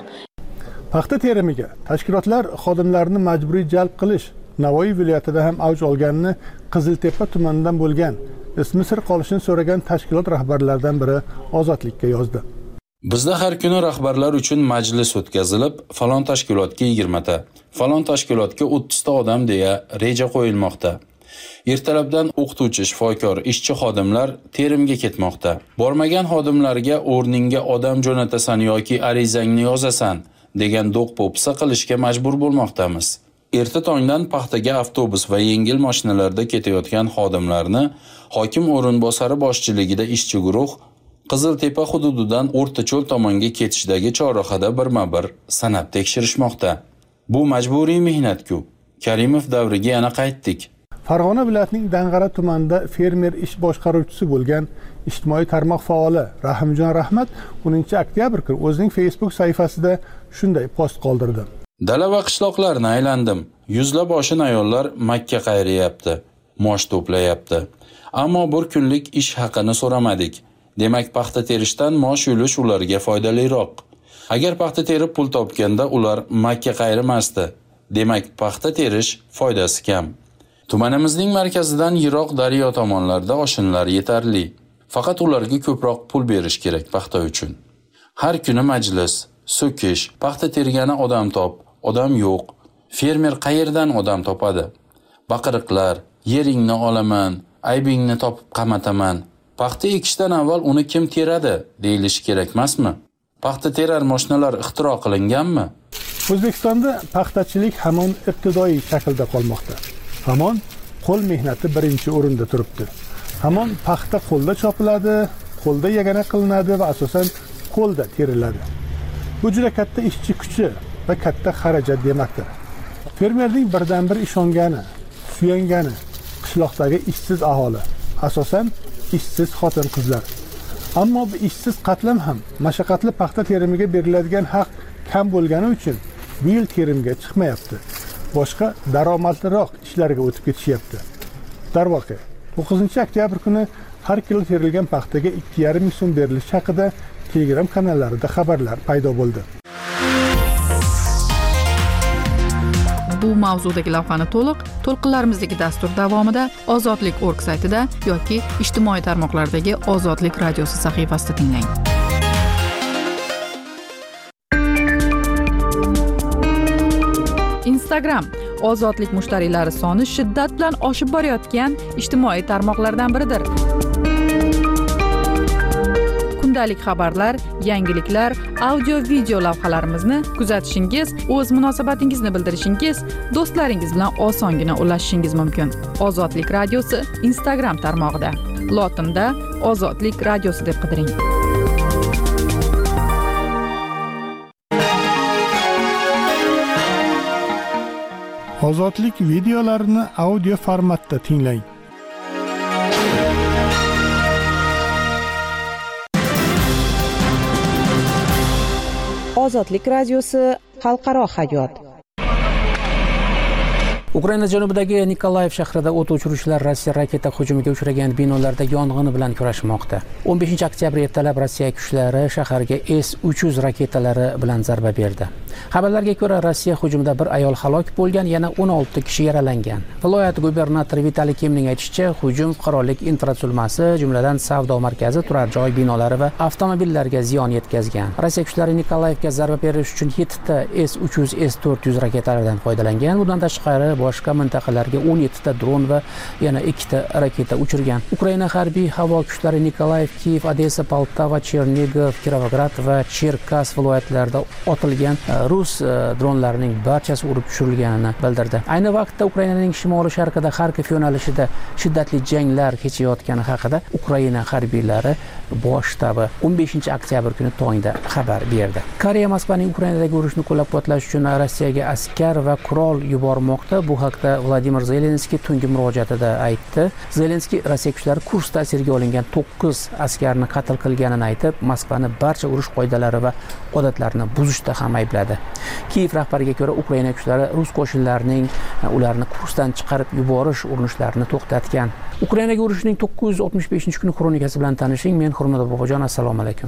Paxta terimiga tashkilotlar xodimlarini majburiy jalb qilish Navoiy viloyatida ham avj olganini Qiziltepa tumanidan bo'lgan ismi sir qolishini so'ragan tashkilot rahbarlaridan biri Ozodlikka yozdi. Bizda har kuni rahbarlar uchun majlis o'tkazilib, falon tashkilotga yigirma ta, falon tashkilotga o'ttiz ta odam deya reja qo'yilmoqda. Ertalabdan o'qituvchi, shifokor, ishchi xodimlar terimga ketmoqda. Bormagan xodimlarga o'rningga odam jo'natasan yoki arizangni yozasan degan do'q-po'pisa qilishga majbur bo'lmoqdamiz. Erta tongdan paxtaga avtobus va yengil mashinalarda ketayotgan xodimlarni hokim o'rinbosari boshchiligida ishchi guruh Qiziltepa hududidan O'rtacho'l tomonga ketishdagi chorrahada birma-bir sanab tekshirishmoqda. Bu majburiy mehnat-ku. Karimov davriga yana qaytdik. Farg'ona viloyatining Dang'ara tumanida fermer ish boshqaruvchisi bo'lgan ijtimoiy tarmoq faoli Rahimjon Rahmat o'ninchi oktyabr kuni o'zining Facebook sahifasida shunday post qoldirdi. Dala va qishloqlarni aylandim. Yuzlab oshin ayollar Makka qayriyapti, mosh to'playapti. Ammo bir kunlik ish haqini so'ramadik. Demak, paxta terishdan mosh yulish ularga foydaliroq. Agar paxta terib pul topganda ular Makka qayrimasdi. Demak, paxta terish foydasi kam. Tumanimizning markazidan yiroq daryo tomonlarda oshinlar yetarli. Faqat ularga ko'proq pul berish kerak paxta uchun. Har kuni majlis, so'kish, paxta tergani odam top, odam yo'q. Fermer qayerdan odam topadi? Baqiriqlar, yeringni olaman, aybingni topib qamataman. Paxta ekishdan avval uni kim teradi deyilishi kerak emasmi? Paxta terar mashinalar ixtiro qilinganmi? O'zbekistonda paxtachilik hamon ibtidoiy shaklda qolmoqda. Hamon qo'l mehnati birinchi o'rinda turibdi. Hamon paxta qo'lda chopiladi, qo'lda yagana qilinadi va asosan qo'lda teriladi. Bu juda katta ishchi kuchi va katta xarajat demakdir. Fermerning birdan bir ishongani, suyangani qishloqdagi ishsiz aholi, asosan ishsiz xotin-qizlar. Ammo bu ishsiz qatlam ham mashaqqatli paxta terimiga beriladigan haq kam bo'lgani uchun bu yil terimga chiqmayapti. Boshqa daromadliroq ishlarga o'tib ketishyapti. Darvoqe, to'qqizinchi oktyabr kuni har kilo terilgan paxtaga ikki yarim ming so'm berilishi haqida Telegram kanallarida xabarlar paydo bo'ldi. Bu mavzudagi lavhani to'liq to'lqinlarimizdagi dastur davomida Ozodlik nokta org saytida yoki ijtimoiy tarmoqlardagi Ozodlik radiosi sahifasida tinglang. Instagram Ozodlik mushtariylari soni shiddat bilan oshib borayotgan ijtimoiy tarmoqlardan biridir. Kundalik xabarlar, yangiliklar, audio video lavhalarimizni kuzatishingiz, o'z munosabatingizni bildirishingiz, do'stlaringiz bilan osongina ulashishingiz mumkin. Ozodlik radiosi Instagram tarmog'ida. Lotinda Ozodlik radiosi deb qidiring. Ozodlik videolarini audio formatda tinglang. Ozodlik radiosi xalqaro hayot. Ukraina janubidagi Nikolayev shahrida o't o'chiruvchilar Rossiya raketa hujumiga uchragan binolarda yong'in bilan kurashmoqda. o'n beshinchi oktyabr ertalab Rossiya kuchlari shaharga S uch yuz raketalari bilan zarba berdi. Xabarlarga ko'ra, Rossiya hujumida bir ayol halok bo'lgan, yana o'n olti kishi yaralangan. Viloyat gubernatori Vitaliy Kimning aytishicha, hujum qurollik infratuzilmasi, jumladan savdo markazi, turar joy binolari va avtomobillarga ziyon yetkazgan. Rossiya kuchlari Nikolayevga zarba berish uchun yettita S uch yuz S to'rt yuz raketalardan foydalangan. Bundan tashqari boshqa mintaqalarga o'n yettita dron va yana ikkita raketa uchirgan. Ukraina harbiy havo kuchlari Nikolayev, Kiyev, Odessa, Poltava, Chernigov, Kirovograd va Cherkas viloyatlarida otilgan rus dronlarining barchasi urib tushirilganini bildirdi. Ayni vaqtda Ukrainaning shimoli sharqida Xarkov yo'nalishida shiddatli janglar kechayotgani haqida Ukraina harbiylari bosh shtabi o'n beshinchi oktyabr kuni tongda xabar berdi. Koreya Moskvaning Ukrainadagi urushni qo'llab-quvvatlash uchun Rossiyaga askar va qurol yubormoqda. Bu haqda Vladimir Zelenskiy tungi murojaatida aytdi. Zelenskiy Rossiya kuchlari Kurskda asirga olingan to'qqiz askarni qatl qilganini aytib, Moskvani barcha urush qoidalari va odatlarini buzishda ham aybladi. Kiyev rahbariga ko'ra, Ukraina kuchlari rus qo'shinlarining ularni Kurskdan chiqarib yuborish urinishlarini to'xtatgan. Ukrainaga urushning to'qqiz yuz oltmish beshinchi kuni kronikasi bilan tanishing. Men Hurmat Bobojon, assalomu alaykum.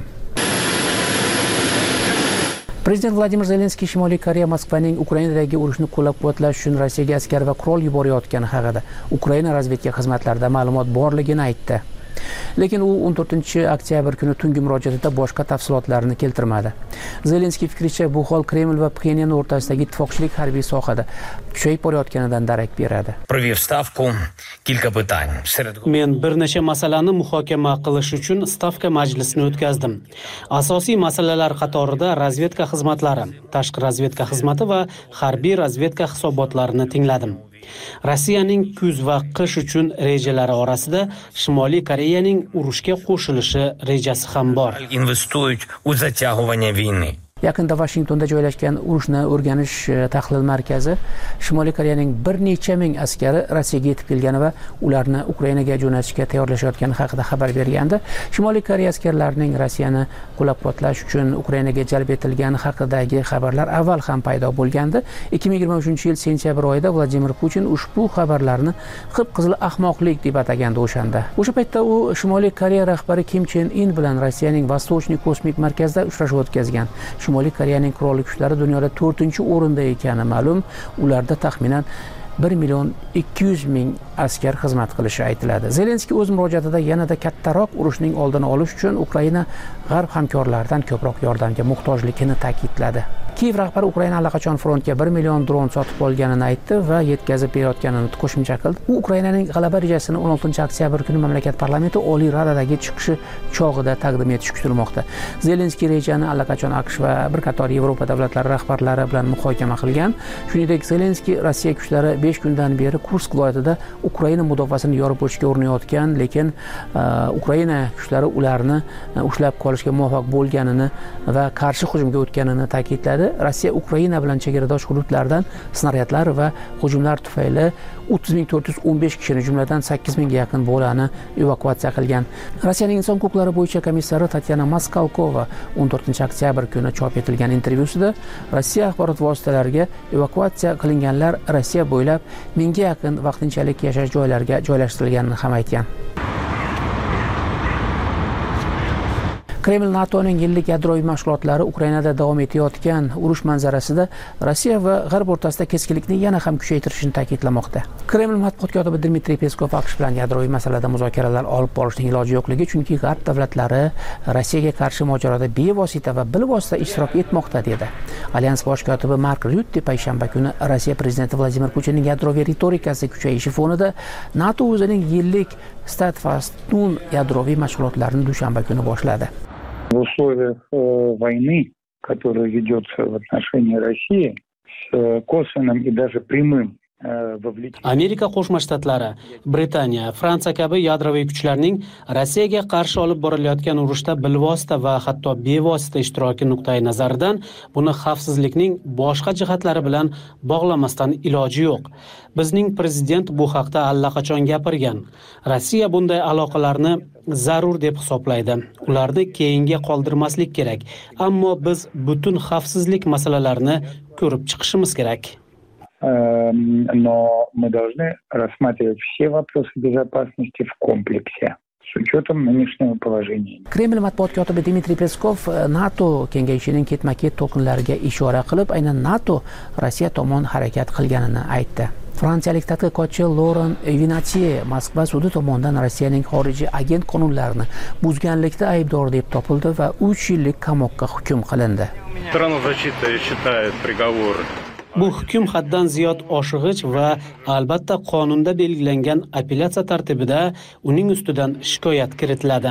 Prezident Vladimir Zelenskiy Shimoliy Koreya Moskvaning Ukrainadagi urushni qo'llab-quvvatlash uchun Rossiyaga askar va qurol yuborayotgani haqida Ukraina razvedka xizmatlarida ma'lumot borligini aytdi. Lekin u o'n to'rtinchi oktyabr kuni tungi murojaatida boshqa tafsilotlarni keltirmadi. Zelenskiy fikricha, bu hol Kreml va Pxenyan o'rtasidagi ittifoqchilik harbiy sohada kuchayib borayotganidan darak beradi. Men bir necha masalani muhokama qilish uchun stavka majlisini o'tkazdim. Asosiy masalalar qatorida razvedka xizmatlari, tashqi razvedka xizmati va harbiy razvedka hisobotlarini tingladim. Rossiyaning kuz va qish uchun rejalari orasida Shimoliy Koreyaning urushga qo'shilishi rejasi ham bor. Yaqinda Washingtonda joylashgan urushni o'rganish tahlil markazi Shimoliy Koreyaning bir necha ming askari Rossiyaga yetib kelgani va ularni Ukrainaga jo'natishga tayyorlashayotgani haqida xabar bergandi. Shimoliy Koreya askarlarining Rossiyani qo'llab-quvvatlash uchun Ukrainaga jalb etilgani haqidagi xabarlar avval ham paydo bo'lgandi. ikki ming yigirma uchinchi yil sentyabr oyida Vladimir Putin ushbu xabarlarni qip-qizil ahmoqlik deb atagandi o'shanda. O'sha paytda u Shimoliy Koreya rahbari Kim Chen In bilan Rossiyaning Vostochniy kosmik markazida uchrashuv o'tkazgan. Shimoliy Koreyaning qurolli kuchlari dunyoda to'rtinchi o'rinda ekani ma'lum. Ularda taxminan bir million ikki yuz ming askar xizmat qilishi aytiladi. Zelenskiy o'z murojaatida yanada kattaroq urushning oldini olish uchun Ukraina g'arb hamkorlaridan ko'proq yordamga muhtojligini ta'kidladi. Kiyev rahbari Ukraina allaqachon frontga bir million dron sotib olganini aytdi va yetkazib berayotganini qo'shimcha qildi. U Ukrainaning g'alaba rejasini o'n oltinchi oktyabr kuni mamlakat parlamenti Oliy Radadagi chiqishi chog'ida taqdim etish kutilmoqda. Zelenskiy rejani allaqachon AQSh va bir qator Yevropa davlatlari rahbarlari bilan muhokama qilgan. Shuningdek, Zelenskiy Rossiya kuchlari besh kundan beri Kursk viloyatida Ukraina mudofaasini yorib o'tishga urinayotgan, lekin uh, Ukraina kuchlari ularni uh, ushlab qolishga muvaffaq bo'lganini va qarshi hujumga o'tganini ta'kidladi. Rossiya Ukraina bilan chegaradosh hududlardan snaryadlar va hujumlar tufayli o'ttiz ming to'rt yuz o'n besh kishini, jumladan sakkiz mingga yaqin bolani evakuatsiya qilgan. Rossiyaning inson huquqlari bo'yicha komissari Tatyana Maskalkova o'n to'rtinchi oktyabr kuni chop etilgan intervyusida Rossiya axborot vositalariga evakuatsiya qilinganlar Rossiya bo'ylab mingga yaqin vaqtinchalik yashash joylariga joylashtirilganini ham aytgan. Kreml NATOning yillik yadroviy mashg'ulotlari Ukrainada davom etayotgan urush manzarasida Rossiya va G'arb o'rtasida keskinlikni yana ham kuchaytirishini ta'kidlamoqda. Kreml matbuot kotibi Dmitriy Peskov AQSh bilan yadroviy masalada muzokaralar olib borishning iloji yo'qligi, chunki G'arb davlatlari Rossiyaga qarshi mojaroda bevosita va bilvosita ishtirok etmoqda dedi. Alyans bosh kotibi Mark Rutte payshanba kuni Rossiya prezidenti Vladimir Putinning yadroviy ritorikasi kuchayishi fonida NATO o'zining yillik Statfastun yadroviy mashg'ulotlarini dushanba kuni boshladi. В условиях э, войны, которая ведется в отношении России, с э, косвенным и даже прямым Amerika Qo'shma Shtatlari, Britaniya, Fransiya kabi yadroviy kuchlarning Rossiyaga qarshi olib borilayotgan urushda bilvosita va hatto bevosita ishtiroki nuqtai nazaridan buni xavfsizlikning boshqa jihatlari bilan bog'lamasdan iloji yo'q. Bizning prezident bu haqda allaqachon gapirgan. Rossiya bunday aloqalarni zarur deb hisoblaydi. Ularni keyinga qoldirmaslik kerak. Ammo biz butun xavfsizlik masalalarini ko'rib chiqishimiz kerak. Но мы должны рассматривать все вопросы безопасности в комплексе с учетом нынешнего положения. Kreml matbuot kotibi Dmitriy Peskov NATO kengayishining ketma-ket to'lqinlariga ishora qilib, aynan NATO Rossiya tomon harakat qilganini aytdi. Fransiyalik tadqiqotchi Laurent Vinatier Moskva sudi tomonidan Rossiyaning xorijiy agent qonunlarini buzganlikda aybdor deb topildi va uch yillik qamoqqa hukm qilindi. Bu hukm haddan ziyod oshig'ich va albatta qonunda belgilangan apellyatsiya tartibida uning ustidan shikoyat kiritiladi.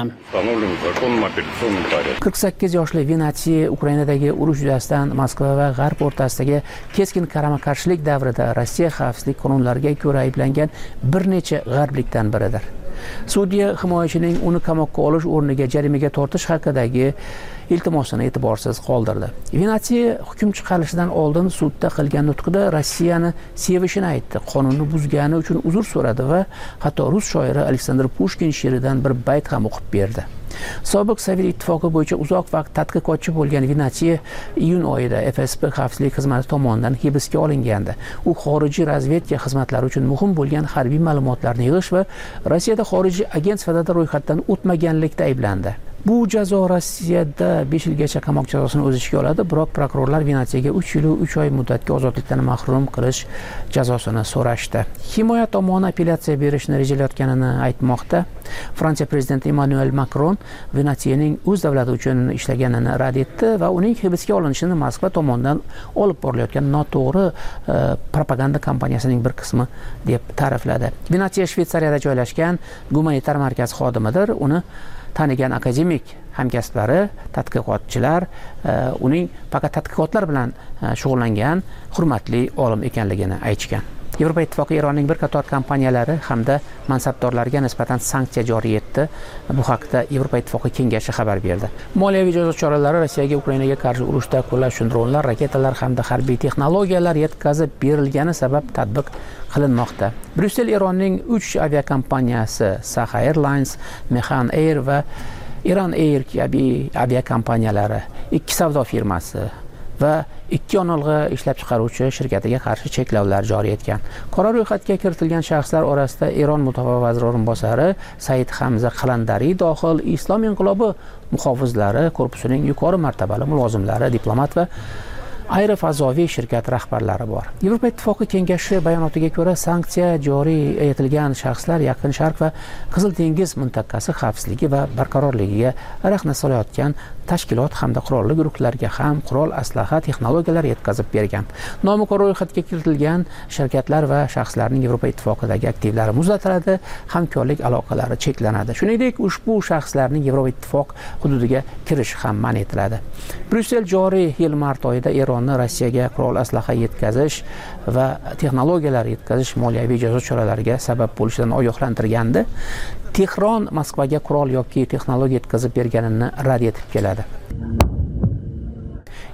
qirq sakkiz yoshli Vinatier Ukrainadagi urush yuzasidan Moskva va G'arb o'rtasidagi keskin qarama-qarshilik davrida Rossiya xavfsizlik qonunlariga ko'ra ayblangan bir necha g'arblikdan biridir. Sudya himoyachining uni qamoqqa olish o'rniga jarimaga tortish haqidagi iltimosini e'tiborsiz qoldirdi. Vinatier hukm chiqarishidan oldin sudda qilgan nutqida Rossiyani sevishini aytdi, qonunni buzgani uchun uzr so'radi va hatto rus shoiri Aleksandr Pushkin she'ridan bir bayt ham o'qib berdi. Sobiq Sovet ittifoqi bo'yicha uzoq vaqt tadqiqotchi bo'lgan Vinatier iyun oyida F S B xavfsizlik xizmati tomonidan hibsga olingandi. U xorijiy razvedka xizmatlari uchun muhim bo'lgan harbiy ma'lumotlarni yig'ish va Rossiyada xorijiy agent sifatida ro'yxatdan o'tmaganlikda ayblandi. Bu jazo Rossiyada besh yilgacha qamoq jazosini o'z ichiga oladi, biroq prokurorlar Vinatiyga uch yil uch oy muddatga ozodlikdan mahrum qilish jazosini so'rashdi. Himoya tomoni apellyatsiya berishni rejalayotganini aytmoqda. Fransiya prezidenti Emmanuel Macron Vinatiyaning o'z davlati uchun ishlaganini rad etdi va uning hibsga olinishini Moskva tomonidan olib borilayotgan noto'g'ri propaganda kampaniyasining bir qismi deb ta'rifladi. Vinatiya Shveysariyada joylashgan gumanitar markaz xodimidir. Uni tanigan akademik hamkasblari, tadqiqotchilar uning faqat tadqiqotlar bilan shug'ullangan hurmatli olim ekanligini aytgan. Yevropa Ittifoqi Eronning bir qator kompaniyalari hamda mansabdorlariga nisbatan sanksiya joriy etdi. Bu haqda Yevropa Ittifoqi kengashi xabar berdi. Moliyaviy jazo choralari Rossiyaga Ukrainaga qarshi urushda qo'llash uchun dronlar, raketalar hamda harbiy texnologiyalar yetkazib berilgani sabab tatbiq qilinmoqda. Bryussel Eronning uch aviakompaniyasi Saha Airlines, Mekhan Air va Iran Air kabi aviakompaniyalari, ikki savdo firmasi va ikki yonilg'i ishlab chiqaruvchi shirkatiga qarshi cheklovlar joriy etgan. Qora ro'yxatga kiritilgan shaxslar orasida Eron mudofaa vaziri o'rinbosari Said Hamza Qalandari dohil Islom inqilobi muhofizlari korpusining yuqori martabali mulozimlari, diplomat va aerofazoviy shirkat rahbarlari bor. Yevropa Ittifoqi kengashi bayonotiga ko'ra sanksiya joriy etilgan shaxslar Yaqin Sharq va Qizil dengiz mintaqasi xavfsizligi va barqarorligiga rahna solayotgan tashkilot hamda qurolli guruhlarga ham qurol, aslaha, texnologiyalar yetkazib bergan. Nomuqarrar ro'yxatga kiritilgan shirkatlar va shaxslarning Yevropa Ittifoqidagi aktivlari muzlatiladi, hamkorlik aloqalari cheklanadi. Shuningdek, ushbu shaxslarning Yevropa Ittifoq hududiga kirish ham man etiladi. Bryussel joriy yil mart oyida Eronni Rossiyaga qurol, aslaha yetkazish va texnologiyalar yetkazish moliyaviy jazo choralariga sabab bo'lishidan ogohlantirgandi. Tehron Moskvaga qurol yoki texnologiya yetkazib berganini rad etib keladi.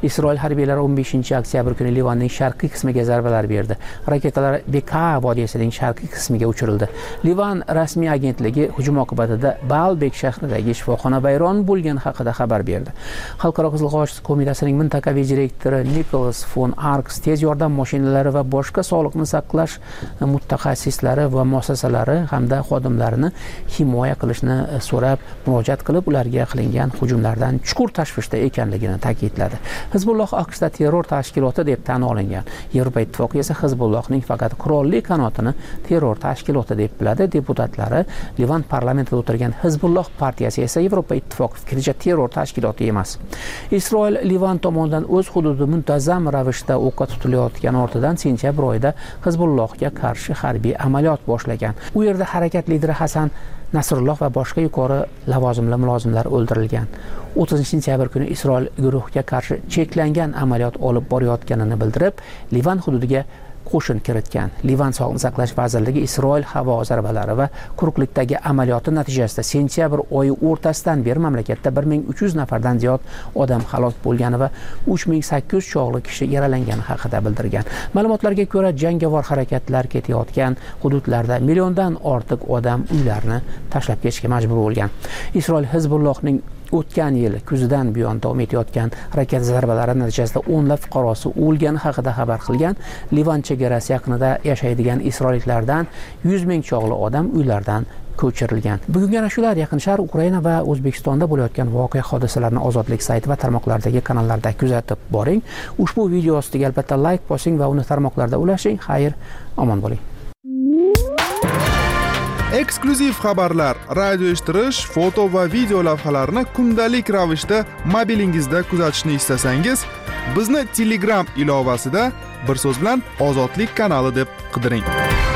Isroil harbiylari o'n beshinchi oktyabr kuni Livanning sharqiy qismiga zarbalar berdi. Raketalar Beka vodiysining sharqiy qismiga uchirildi. Livan rasmiy agentligi hujum oqibatida Baalbek shahridagi shifoxona vayron bo'lgani haqida xabar berdi. Xalqaro Qizil Qo'sh qo'mitasining mintaqaviy direktori Nikolas von Arks tez yordam mashinalari va boshqa sog'liqni saqlash mutaxassislari va muassasalari hamda xodimlarini himoya qilishni so'rab murojaat qilib, ularga qilingan hujumlardan chuqur tashvishda ekanligini ta'kidladi. Hizbulloh AQShda terror tashkiloti deb tan olingan. Yevropa Ittifoqi esa Hizbullohning faqat qurolli qanotini terror tashkiloti deb biladi. Deputatlari Livan parlamentida o'tirgan Hizbulloh partiyasi esa Yevropa Ittifoqi fikricha terror tashkiloti emas. Isroil Livan tomonidan o'z hududi muntazam ravishda o'qqa tutilayotgan ortidan sentyabr oyida Hizbullohga qarshi harbiy amaliyot boshlagan. U yerda harakat lideri Hasan Nasrulloh va boshqa yuqori lavozimli mulozimlar o'ldirilgan. o'ttizinchi sentyabr kuni Isroil guruhga qarshi cheklangan amaliyot olib borayotganini bildirib, Livan hududiga qo'shin kiritgan. Livan sog'liqni saqlash vazirligi Isroil havo zarbalari va quruqlikdagi amaliyoti natijasida sentyabr oyi o'rtasidan beri mamlakatda bir ming uch yuz nafardan ziyod odam halok bo'lgani va uch ming sakkiz yuz chog'li kishi yaralangani haqida bildirgan. Ma'lumotlarga ko'ra, jangovar harakatlar ketayotgan hududlarda milliondan ortiq odam uylarini tashlab ketishga majbur bo'lgan. Isroil Hizbullohning o'tgan yil kuzidan buyon davom etayotgan raket zarbalari natijasida o'nlab fuqarosi o'lgani haqida xabar qilgan. Livan chegarasi yaqinida yashaydigan isroilliklardan yuz ming chog'li odam uylaridan ko'chirilgan. Bugungi ana shular Yaqin Sharq, Ukraina va O'zbekistonda bo'layotgan voqea hodisalarni Ozodlik sayti va tarmoqlardagi kanallarda kuzatib boring. Ushbu video ostiga albatta like bosing va uni tarmoqlarda ulashing. Xayr, omon bo'ling. Eksklyuziv xabarlar, radio eshittirish, foto va video lavhalarni kundalik ravishda mobilingizda kuzatishni istasangiz, bizni Telegram ilovasida bir so'z bilan Ozodlik kanali deb qidiring.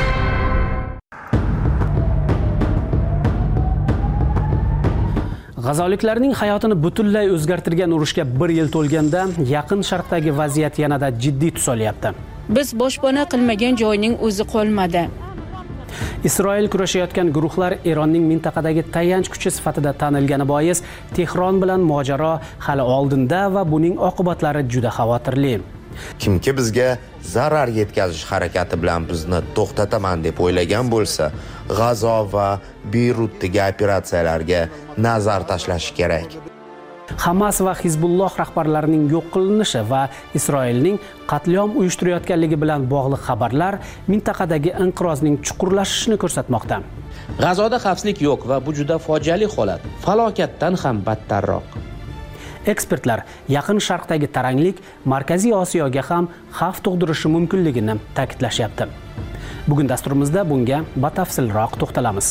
G'azoliklarning hayotini butunlay o'zgartirgan urushga bir yil to'lganda Yaqin Sharqdagi vaziyat yanada jiddiy tus olyapti. Biz boshpana qilmagan joyning o'zi qolmadi. Isroil kurashayotgan guruhlar Eronning mintaqadagi tayanch kuchi sifatida tanilgani bois, Tehron bilan mojaro hali oldinda va buning oqibatlari juda xavotirli. Kimki bizga zarar yetkazish harakati bilan bizni to'xtataman deb o'ylagan bo'lsa, G'azo va Beyrutdagi operatsiyalarga nazar tashlashi kerak. Hamas va Hizbulloh rahbarlarining yo'q qilinishi va Isroilning qatliam uyushtirayotganligi bilan bog'liq xabarlar mintaqadagi inqirozning chuqurlashishini ko'rsatmoqda. G'azoda xavfsizlik yo'q va bu juda fojiali holat, falokatdan ham battarroq. Ekspertlar Yaqin Sharqdagi taranglik Markaziy Osiyoga ham xavf tug'dirishi mumkinligini ta'kidlashyapti. Bugun dasturimizda bunga batafsilroq to'xtalamiz.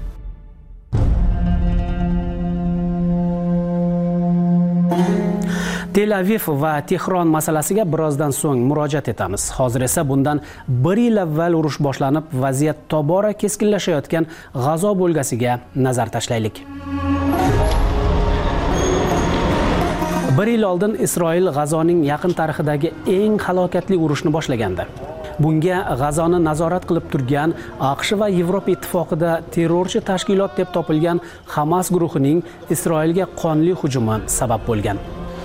Tel Aviv va Tehron masalasiga birozdan so'ng murojaat etamiz. Hozir esa bundan bir yil avval urush boshlanib, vaziyat tobora keskinlashayotgan G'azo bo'lgasiga nazar tashlaylik. Bir yil oldin Isroil G'azoning yaqin tarixidagi eng halokatli urushni boshlagandi. Bunga G'azoni nazorat qilib turgan AQSh va Yevropa Ittifoqida terrorchi tashkilot deb topilgan Hamas guruhining Isroilga qonli hujumi sabab bo'lgan.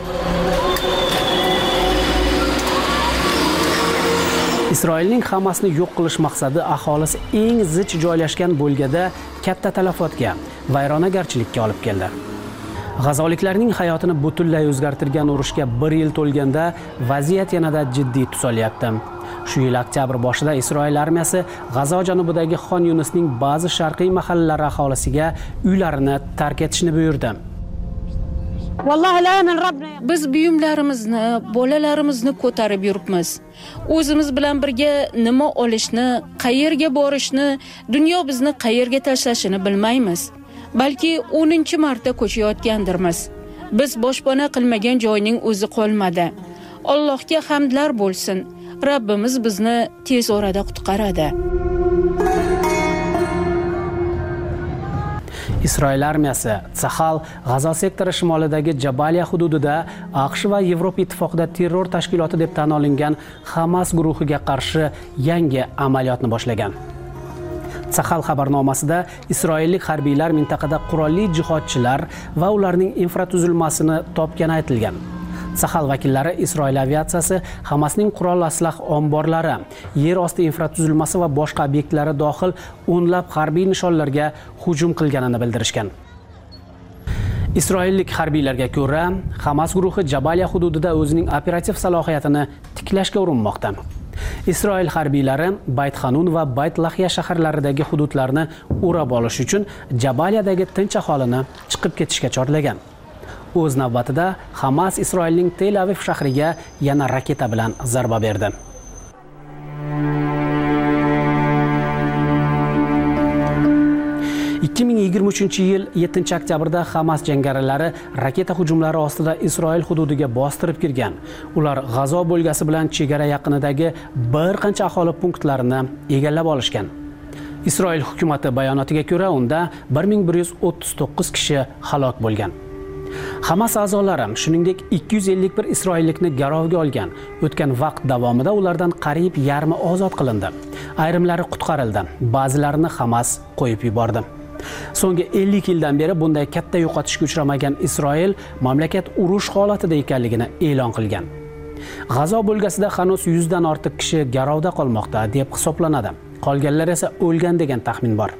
Isroilning Hamasni yo'q qilish maqsadi aholisi eng zich joylashgan bo'lgada katta talafotga, vayronagarchilikka olib keldi. G'azoliklarning hayotini butunlay o'zgartirgan urushga bir yil to'lganda vaziyat yanada jiddiy tus olyapti. Shu yil oktyabr boshida Isroil armiyasi G'azo janubidagi Xon Yunusning ba'zi sharqiy mahallari aholisiga uylarini tark etishni buyurdi. Biz buyumlarimizni, bolalarimizni ko'tarib yuribmiz. O'zimiz bilan birga nima olishni, qayerga borishni, dunyo bizni qayerga tashlashini bilmaymiz. Balki o'ninchi marta ko'chayotgandirmiz. Biz boshpana qilmagan joyning o'zi qolmadi. Allohga hamdlar bo'lsin. Rabbimiz bizni tez orada qutqaradi. Isroil armiyasi Tsahal G'azo sektori shimolidagi Jabaliya hududida AQSh va Yevropa Ittifoqida terror tashkiloti deb tan olingan Hamas guruhiga qarshi yangi amaliyotni boshlagan. Tsahal xabarnomasida isroillik harbiylar mintaqada qurolli jihodchilar va ularning infratuzilmasini topgani aytilgan. Sahal vakillari Isroil aviatsiyasi Hamasning qurol aslah omborlari, yer osti infratuzilmasi va boshqa obyektlari dohil o'nlab harbiy nishonlarga hujum qilganini bildirishgan. Isroillik harbiylarga ko'ra, Hamas guruhi Jabaliya hududida o'zining operativ salohiyatini tiklashga urinmoqda. Isroil harbiylari Bayt Hanun va Bayt Lahya shaharlaridagi hududlarni o'rab olish uchun Jabaliyadagi tinch aholini chiqib ketishga chorlagan. O'z navbatida Hamas Isroilning Tel Aviv shahriga yana raketa bilan zarba berdi. ikki ming yigirma uchinchi yil yettinchi oktyabrda Hamas jangarilari raketa hujumlari ostida Isroil hududiga bostirib kirgan. Ular G'azo bo'lgasi bilan chegara yaqinidagi bir qancha aholi punktlarini egallab olishgan. Isroil hukumati bayonotiga ko'ra, unda bir ming bir yuz o'ttiz to'qqiz kishi halok bo'lgan. Hamas a'zolari, shuningdek ikki yuz ellik bir isroillikni garovga olgan. O'tgan vaqt davomida ulardan qariyb yarmi ozod qilindi. Ayrimlari qutqarildi, ba'zilarini Hamas qo'yib yubordi. So'nggi ellik yildan beri bunday katta yo'qotishga uchramagan Isroil mamlakat urush holatida ekanligini e'lon qilgan. G'azo bo'lgasida hanuz yuzdan ortiq kishi garovda qolmoqda deb hisoblanadi. Qolganlar esa o'lgan degan taxmin bor.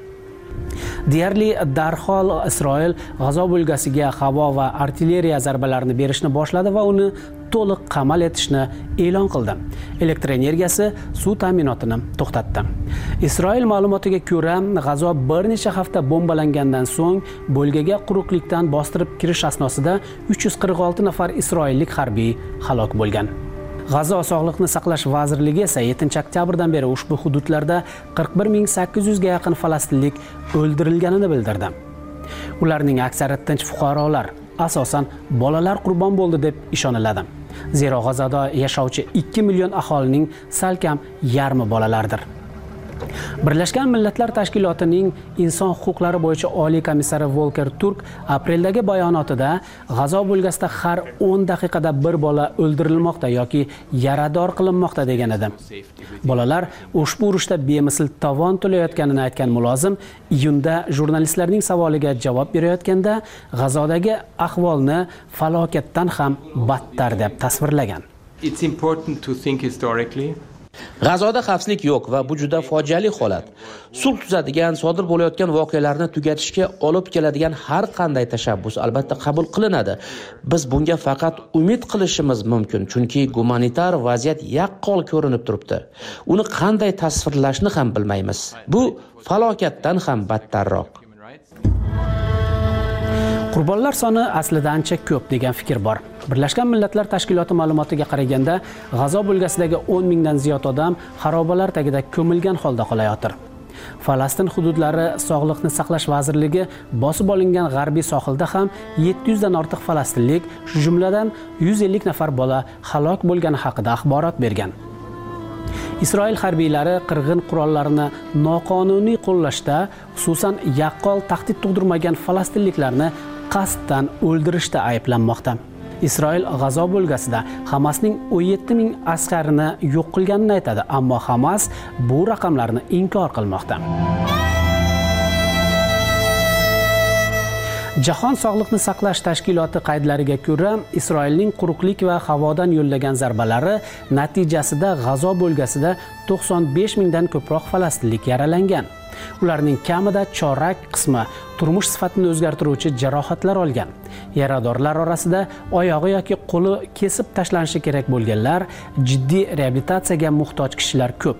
Deyarli darhol Isroil G'azo bo'lgasiga havo va artilleriya zarbalarini berishni boshladi va uni to'liq qamal etishni e'lon qildi. Elektr energiyasi, suv ta'minotini to'xtatdi. Isroil ma'lumotiga ko'ra, G'azo bir necha hafta bombalangandan so'ng bo'lgaga quruqlikdan bostirib kirish asnosida uch yuz qirq olti nafar isroillik harbiy halok bo'lgan. G'azo Sog'liqni saqlash vazirligi esa yettinchi oktyabrdan beri ushbu hududlarda qirq bir ming sakkiz yuz ga yaqin falastinlik o'ldirilganini bildirdi. Ularning aksariyati tinch fuqarolar, asosan bolalar qurbon bo'ldi deb ishoniladi. Zero G'azoda yashovchi ikki million aholining salkam yarmi bolalardir. Birlashgan Millatlar Tashkilotining inson huquqlari bo'yicha oliy komissari Volker Turk apreldagi bayonotida G'azo bo'lgasida har o'n daqiqada bir bola o'ldirilmoqda yoki yarador qilinmoqda degan edi. Bolalar ushbu urushda bemisl tovon to'layotganini aytgan mulozim iyunda jurnalistlarning savoliga javob berayotganda G'azodagi ahvolni falokatdan ham battar deb tasvirlagan. It's important to think historically. G'azoda xavfsizlik yo'q va bu juda fojiali holat. Sulh tuzadigan, sodir bo'layotgan voqealarni tugatishga olib keladigan har qanday tashabbus albatta qabul qilinadi. Biz bunga faqat umid qilishimiz mumkin, chunki gumanitar vaziyat yaqqol ko'rinib turibdi. Uni qanday tasvirlashni ham bilmaymiz. Bu falokatdan ham battarroq. Qurbonlar soni aslida ancha ko'p degan fikr bor. Birlashgan Millatlar Tashkiloti ma'lumotiga qaraganda, G'azo bo'lgasidagi o'n mingdan ziyod odam xarobalar tagida ko'milgan holda qolayotir. Falastin hududlari Sog'liqni saqlash vazirligi bosib olingan g'arbiy sohilda ham yetti yuz dan ortiq falastinlik, shu jumladan yuz ellik nafar bola halok bo'lgani haqida axborot bergan. Isroil harbiylari qirg'in qurollarini noqonuniy qo'llashda, xususan yaqqol tahdid tug'dirmagan falastinliklarni qasddan o'ldirishda ayblanmoqda. Isroil G'azo bo'lgasida Hamasning o'n yetti ming askarini yo'q qilganini aytadi, ammo Hamas bu raqamlarni inkor qilmoqda. Jahon Sog'liqni saqlash tashkiloti qaydlariga ko'ra, Isroilning quruqlik va havodan yo'llagan zarbalari natijasida G'azo bo'lgasida to'qson besh mingdan ko'proq falastinlik yaralangan. Ularning kamida chorak qismi turmush sifatini o'zgartiruvchi jarohatlar olgan. Yaradorlar orasida oyog'i yoki qo'li kesib tashlanishi kerak bo'lganlar, jiddiy reabilitatsiyaga muhtoj kishilar ko'p.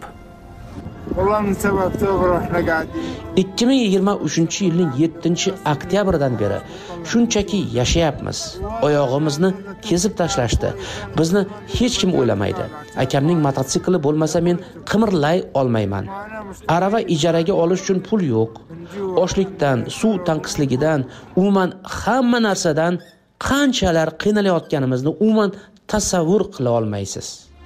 ikki ming yigirma uchinchi yilning yettinchi oktyabridan beri shunchaki yashayapmiz. Oyog'imizni kesib tashlashdi. Bizni hech kim o'ylamaydi. Akamning mototsikli bo'lmasa men qimirlay olmayman. Arava ijaraga olish uchun pul yo'q. Ochlikdan, suv tanqisligidan, umuman hamma narsadan qanchalar qiynalayotganimizni umuman tasavvur qila olmaysiz.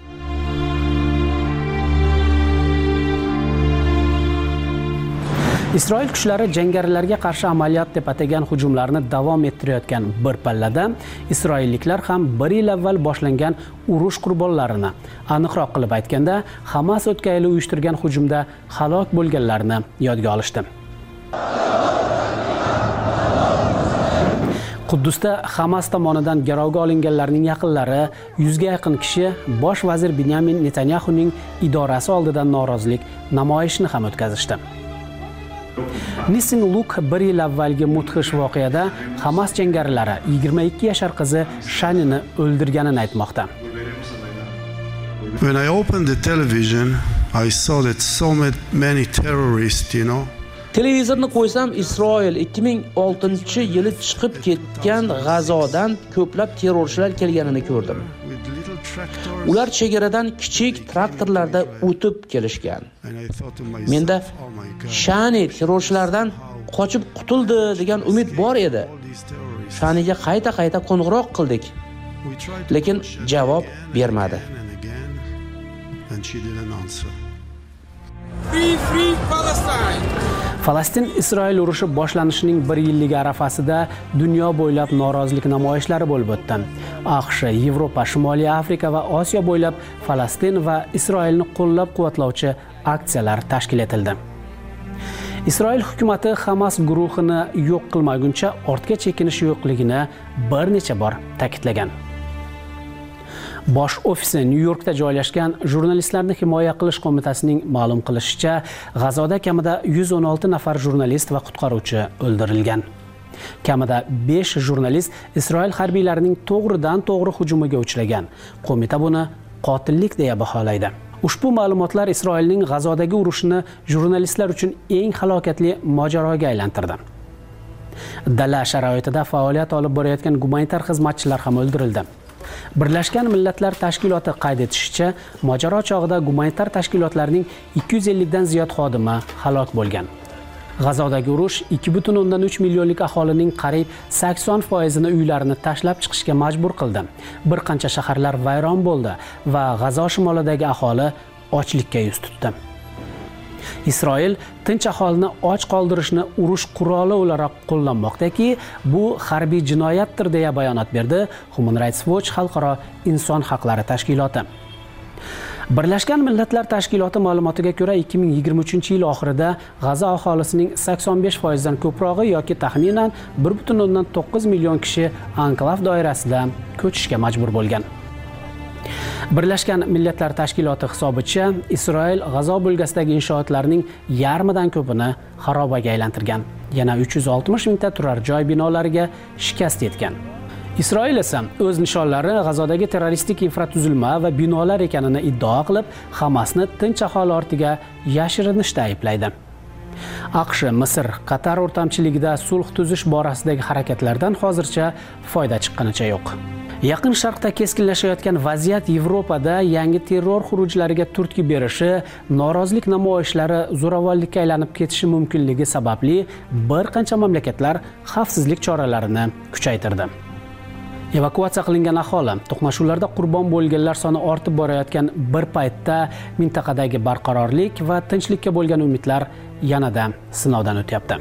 Isroil kuchlari jangarilarga qarshi amaliyot deb atagan hujumlarni davom ettirayotgan bir pallada isroilliklar ham bir yil avval boshlangan urush qurbonlarini, aniqroq qilib aytganda, Hamas o'tgan yili uyushtirgan hujumda halok bo'lganlarni yodga olishdi. Quddusda Hamas tomonidan garovga olinganlarning yaqinlari yuzga yaqin kishi bosh vazir Benyamin Netanyahuning idorasi oldidan norozilik namoyishini ham o'tkazishdi. Nissin Luk bir yil avvalgi mudhish voqeada Hamas jangarilari yigirma ikki yashar qizi Shanini o'ldirganini aytmoqda. When I opened the television, I saw that so many terrorists, you know. Televizorni qo'ysam, Isroil ikki ming oltinchi yili chiqib ketgan G'azodan ko'plab terrorchilar kelganini ko'rdim. Ular chegaradan kichik traktorlarda o'tib kelishgan. Menda Shani terrorchilardan qochib qutuldi degan umid bor edi. Shaniga qayta-qayta qo'ng'iroq qildik, lekin javob bermadi. Free, free Palestine! Falastin-Isroil urushi boshlanishining bir yilligi arafasida dunyo bo'ylab norozilik namoyishlari bo'lib o'tdi. AQSh, Yevropa, Shimoliy Afrika va Osiyo bo'ylab Falastin va Isroilni qo'llab-quvvatlovchi aksiyalar tashkil etildi. Isroil hukumatı Hamas guruhini yo'q qilmaguncha ortga chekinishi yo'qligini bir necha bor ta'kidlagan. Bosh ofisi Nyu-Yorkda joylashgan Jurnalistlarni himoya qilish qo'mitasining ma'lum qilishicha, G'azoda kamida yuz o'n olti nafar jurnalist va qutqaruvchi o'ldirilgan. Kamida besh jurnalist Isroil harbiylarining to'g'ridan-to'g'ri hujumiga uchragan. Qo'mita buni qotillik deya baholaydi. Ushbu ma'lumotlar Isroilning G'azodagi urushini jurnalistlar uchun eng halokatli mojaroga aylantirdi. Dala sharoitida faoliyat olib borayotgan gumanitar xizmatchilar ham o'ldirildi. Birlashgan Millatlar Tashkiloti qayd etishicha, mojaro chog'ida gumanitar tashkilotlarning ikki yuz ellik dan ziyod xodimi halok bo'lgan. G'azodagi urush ikki butun o'ndan uch millionlik aholining qariyb sakson foizini uylarini tashlab chiqishga majbur qildi. Bir qancha shaharlar vayron bo'ldi va G'azo shimolidagi aholi ochlikka yuz tutdi. Isroil tinch aholini och qoldirishni urush quroli o'laroq qo'llanmoqdaki, bu harbiy jinoyatdir deya bayonot berdi Human Rights Watch xalqaro inson haqlari tashkiloti. Birlashgan Millatlar Tashkiloti ma'lumotiga ko'ra, ikki ming yigirma uchinchi yil oxirida G'azo aholisining sakson besh foiz dan ko'prog'i yoki taxminan bir butun o'ndan to'qqiz million kishi anklav doirasida ko'chishga majbur bo'lgan. Birlashgan Millatlar Tashkiloti hisobicha, Isroil G'azo bo'lgasidagi inshootlarning yarmidan ko'pini xarobaga aylantirgan. Yana uch yuz oltmish mingta turar joy binolariga shikast yetgan. Isroil esa o'z nishonlari G'azodagi terroristik infratuzilma va binolar ekanini iddao qilib, Hamasni tinch aholi ortiga yashirinishda ayblaydi. AQSh, Misr, Qatar o'rtamchiligida sulh tuzish borasidagi harakatlardan hozircha foyda chiqqanicha yo'q. Yaqin Sharqda keskinlashayotgan vaziyat Yevropada yangi terror xurujlariga turtki berishi, norozilik namoyishlari zo'ravonlikka aylanib ketishi mumkinligi sababli bir qancha mamlakatlar xavfsizlik choralarini kuchaytirdi. Evakuatsiya qilingan aholi, to'qnashuvlarda qurbon bo'lganlar soni ortib borayotgan bir paytda mintaqadagi barqarorlik va tinchlikka bo'lgan umidlar yanada sinovdan o'tyapti.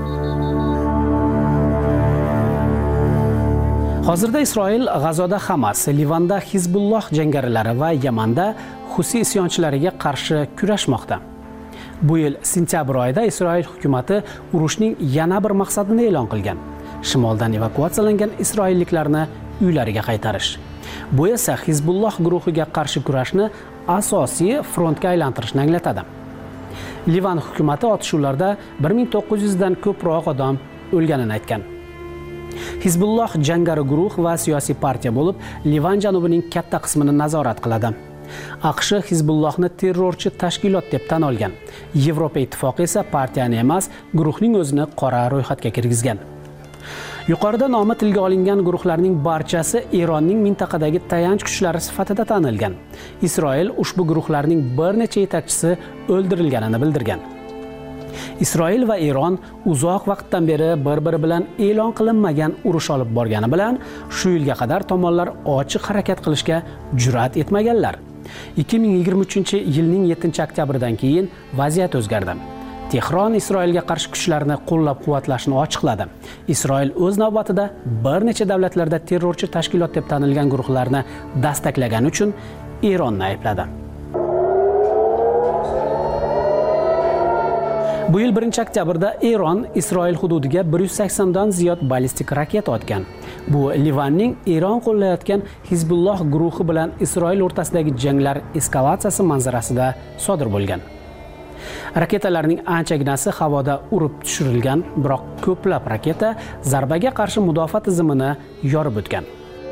Hozirda Isroil G'azoda Hamas, Livanda Hizbulloh jangarilari va Yamanda Husi isyonchilariga qarshi kurashmoqda. Bu yil sentyabr oyida Isroil hukumatı urushning yana bir maqsadini e'lon qilgan. Shimoldan evakuatsiyalangan isroilliklarni uylariga qaytarish. Bu esa Hizbulloh guruhiga qarshi kurashni asosiy frontga aylantirishni anglatadi. Livan hukumatı otishuvlarda bir ming to'qqiz yuz dan ko'proq odam o'lganini aytgan. Hizbulloh jangari guruh va siyosiy partiya bo'lib, Livan janubining katta qismini nazorat qiladi. AQSh Hizbullohni terrorchi tashkilot deb tan olgan. Yevropa ittifoqi esa partiyani emas, guruhning o'zini qora ro'yxatga kirgizgan. Yuqorida nomi tilga olingan guruhlarning barchasi Eronning mintaqadagi tayanch kuchlari sifatida tanilgan. Isroil ushbu guruhlarning bir necha yetakchisi o'ldirilganini bildirgan. Isroil va Eron uzoq vaqtdan beri bir-biri bilan e'lon qilinmagan urush olib borgani bilan shu yilga qadar tomonlar ochiq harakat qilishga jur'at etmaganlar. ikki ming yigirma uchinchi yilning yettinchi oktyabridan keyin vaziyat o'zgardi. Tehron Isroilga qarshi kuchlarni qo'llab-quvvatlashni ochiqladi. Isroil o'z navbatida bir necha davlatlarda terrorchi tashkilot deb tanilgan guruhlarni dastaklagani uchun Eronni aybladi. Bu yil birinchi oktyabrda Eron Isroil hududiga bir yuz saksondan ziyod ballistik raketa otgan. Bu Livanning Eron qo'llayotgan Hizbulloh guruhi bilan Isroil o'rtasidagi janglar eskalatsiyasi manzarasida sodir bo'lgan. Raketalarning anchaginasi havoda urib tushirilgan, biroq ko'plab raketa zarbaga qarshi mudofaa tizimini yorib o'tgan.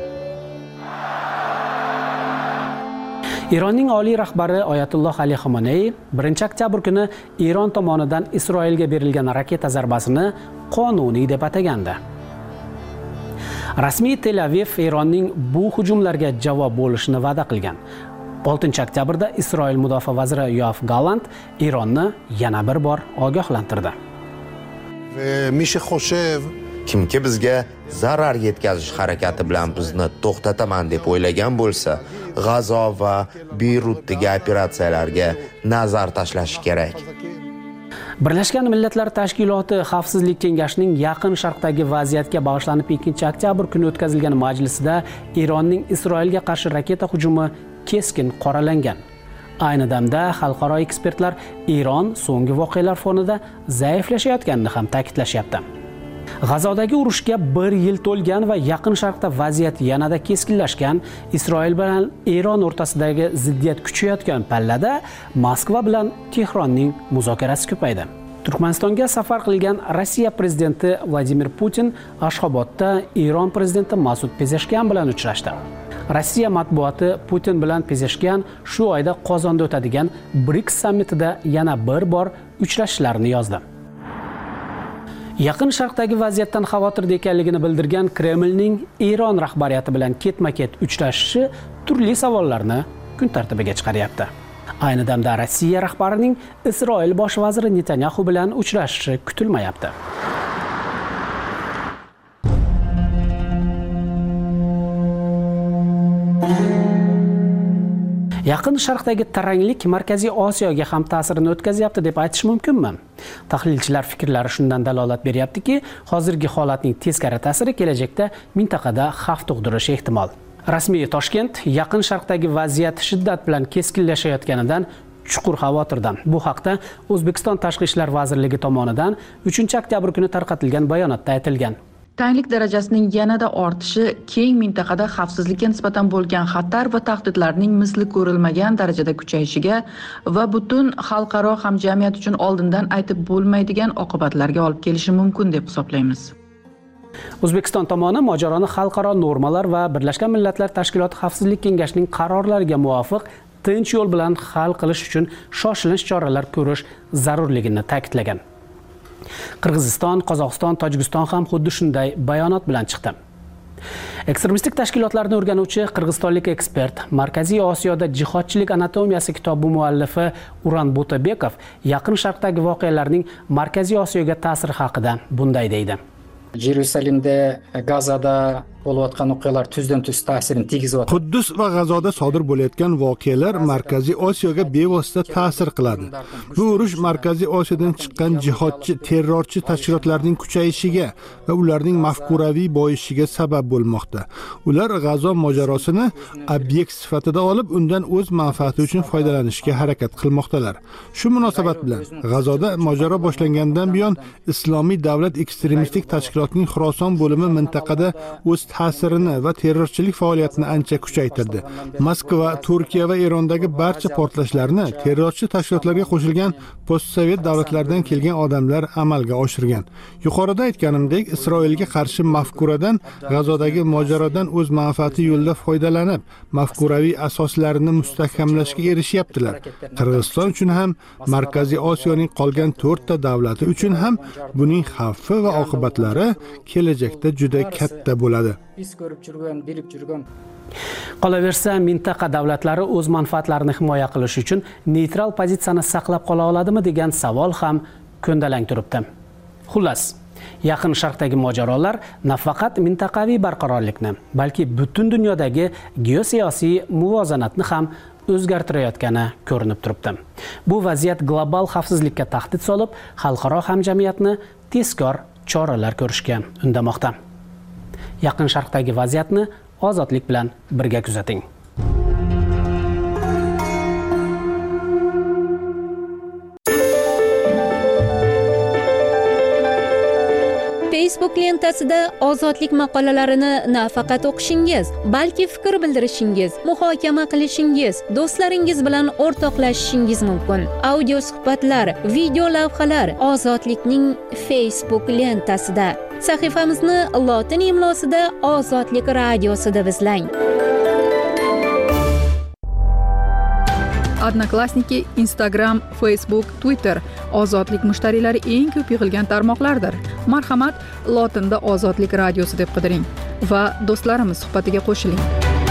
Eronning oliy rahbari Oyatulloh Ali Xomeney birinchi oktyabr kuni Eron tomonidan Isroilga berilgan raketa zarbasini qonuniy deb atagandi. Rasmiy Tel Aviv Eronning bu hujumlarga javob bo'lishini va'da qilgan. oltinchi oktyabrda Isroil mudofaa vaziri Yoav Gallant Eronni yana bir bor ogohlantirdi. Kimki bizga zarar yetkazish harakati bilan bizni to'xtataman deb o'ylagan bo'lsa, G'azo va Beyrutdagi operatsiyalarga nazar tashlashi kerak. Birlashgan Millatlar Tashkiloti Xavfsizlik kengashining Yaqin Sharqdagi vaziyatga bag'ishlanib ikkinchi oktyabr kuni o'tkazilgan majlisida Eronning Isroilga qarshi raketa hujumi keskin qoralangan. Ayni damda xalqaro ekspertlar Eron so'nggi voqealar fonida zaiflashayotganini ham ta'kidlashyapti. G'azodagi urushga bir yil to'lgan va Yaqin Sharqda vaziyat yanada keskinlashgan, Isroil bilan Eron o'rtasidagi ziddiyat kuchayotgan pallada Moskva bilan Tehronning muzokarasi ko'paydi. Turkmanistonga safar qilgan Rossiya prezidenti Vladimir Putin Ashxobodda Eron prezidenti Masud Pezeshkian bilan uchrashdi. Rossiya matbuoti Putin bilan Pezeshkian shu oyda Qozonda o'tadigan BRICS sammitida yana bir bor uchrashishlarini yozdi. Yaqin Sharqdagi vaziyatdan xavotirda ekanligini bildirgan Kremlning Eron rahbariyati bilan ketma-ket uchrashishi turli savollarni kun tartibiga chiqaryapti. Ayni damda Rossiya rahbarining Isroil bosh vaziri Netanyahu bilan uchrashishi kutilmayapti. Yaqin Sharqdagi taranglik Markaziy Osiyoga ham ta'sirini o'tkazyapti deb aytish mumkinmi? Tahlilchilar fikrlari shundan dalolat beryaptiki, hozirgi holatning teskari ta'siri kelajakda mintaqada xavf tug'dirishi ehtimol. Rasmiy Toshkent Yaqin Sharqdagi vaziyat shiddat bilan keskinlashayotganidan chuqur xavotirda. Bu haqda O'zbekiston Tashqi ishlar vazirligi tomonidan uchinchi oktyabr kuni tarqatilgan bayonotda aytilgan. Tanglik darajasining yanada ortishi keng mintaqada xavfsizlikka nisbatan bo'lgan xatar va tahdidlarning misli ko'rilmagan darajada kuchayishiga va butun xalqaro hamjamiyat uchun oldindan aytib bo'lmaydigan oqibatlarga olib kelishi mumkin deb hisoblaymiz. O'zbekiston tomoni mojaroni xalqaro normalar va Birlashgan Millatlar Tashkiloti Xavfsizlik kengashining qarorlariga muvofiq tinch yo'l bilan hal qilish uchun shoshilinch choralar ko'rish zarurligini ta'kidlagan. Qirg'iziston, Qozog'iston, Tojikiston ham xuddi shunday bayonot bilan chiqdi. Ekstremistik tashkilotlarni o'rganuvchi qirg'izistonlik ekspert, Markaziy Osiyoda jihodchilik anatomiyasi kitobi muallifi Uran Bo'tabekov Yaqin Sharqdagi voqealarning Markaziy Osiyoga ta'siri haqida bunday deydi. Jerusalemda, Gazada bo'layotgan voqealar tuzdan tuz ta'sirini tegizyapti. Quddus va G'azoda sodir bo'layotgan voqealar Markaziy Osiyoga bevosita ta'sir qiladi. Bu urush Markaziy Osiyodan chiqqan jihodchi, terrorchi tashkilotlarning kuchayishiga va ularning mafkuraviy boyishiga sabab bo'lmoqda. Ular G'azo mojarosini obyekt sifatida olib, undan o'z manfaati uchun foydalanishga harakat qilmoqdalar. Shu munosabat bilan G'azoda mojaro boshlangandan buyon Islomiy davlat ekstremistik tashkilotining Xuroson bo'limi mintaqada o'z ta'sirini va terrorchilik faoliyatini ancha kuchaytirdi. Moskva, Turkiya va Erondagi barcha portlashlarni terrorchi tashkilotlarga qo'shilgan postsovet davlatlardan kelgan odamlar amalga oshirgan. Yuqorida aytganimdek, Isroilga qarshi mafkuradan, G'azodagi mojarodan o'z manfaati yo'lida foydalanib, mafkuraviy asoslarini mustahkamlashga erishyaptilar. Qirg'iziston uchun ham, Markaziy Osiyoning qolgan to'rtta davlati uchun ham buning xavfi va oqibatlari kelajakda juda katta bo'ladi. Biz ko'rib turgan, bilib turgan. Qolaversa, mintaqa davlatlari o'z manfaatlarini himoya qilish uchun neytral pozitsiyani saqlab qola oladimi degan savol ham ko'ndalang turibdi. Xullas, Yaqin Sharqdagi mojarolar nafaqat mintaqaviy barqarorlikni, balki butun dunyodagi geosiyosiy muvozanatni ham o'zgartirayotgani ko'rinib turibdi. Bu vaziyat global xavfsizlikka tahdid solib, xalqaro hamjamiyatni tezkor choralar ko'rishga undamoqda. Yaqin Sharqdagi vaziyatni ozodlik bilan birga kuzating. Facebook lentasida ozodlik maqolalarini nafaqat o'qishingiz, balki fikr bildirishingiz, muhokama qilishingiz, do'stlaringiz bilan o'rtoqlashishingiz mumkin. Audio suhbatlar, video lavhalar ozodlikning Facebook lentasida. Sahifamizni lotin imlosida Ozodlik radiosi deb izlang. Odnoklassniki, Instagram, Facebook, Twitter ozodlik mushtariylari eng ko'p yig'ilgan tarmoqlardir. Marhamat, lotinda Ozodlik radiosi deb qidiring va do'stlarimiz suhbatiga qo'shiling.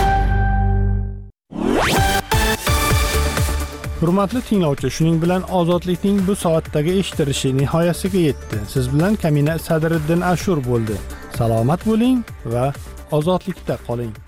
Hurmatli tinglovchi, shuning bilan ozodlikning bu soatdagi eshitilishi nihoyasiga yetdi. Siz bilan Kamina Sadriddin Ashur bo'ldi. Salomat bo'ling va ozodlikda qoling.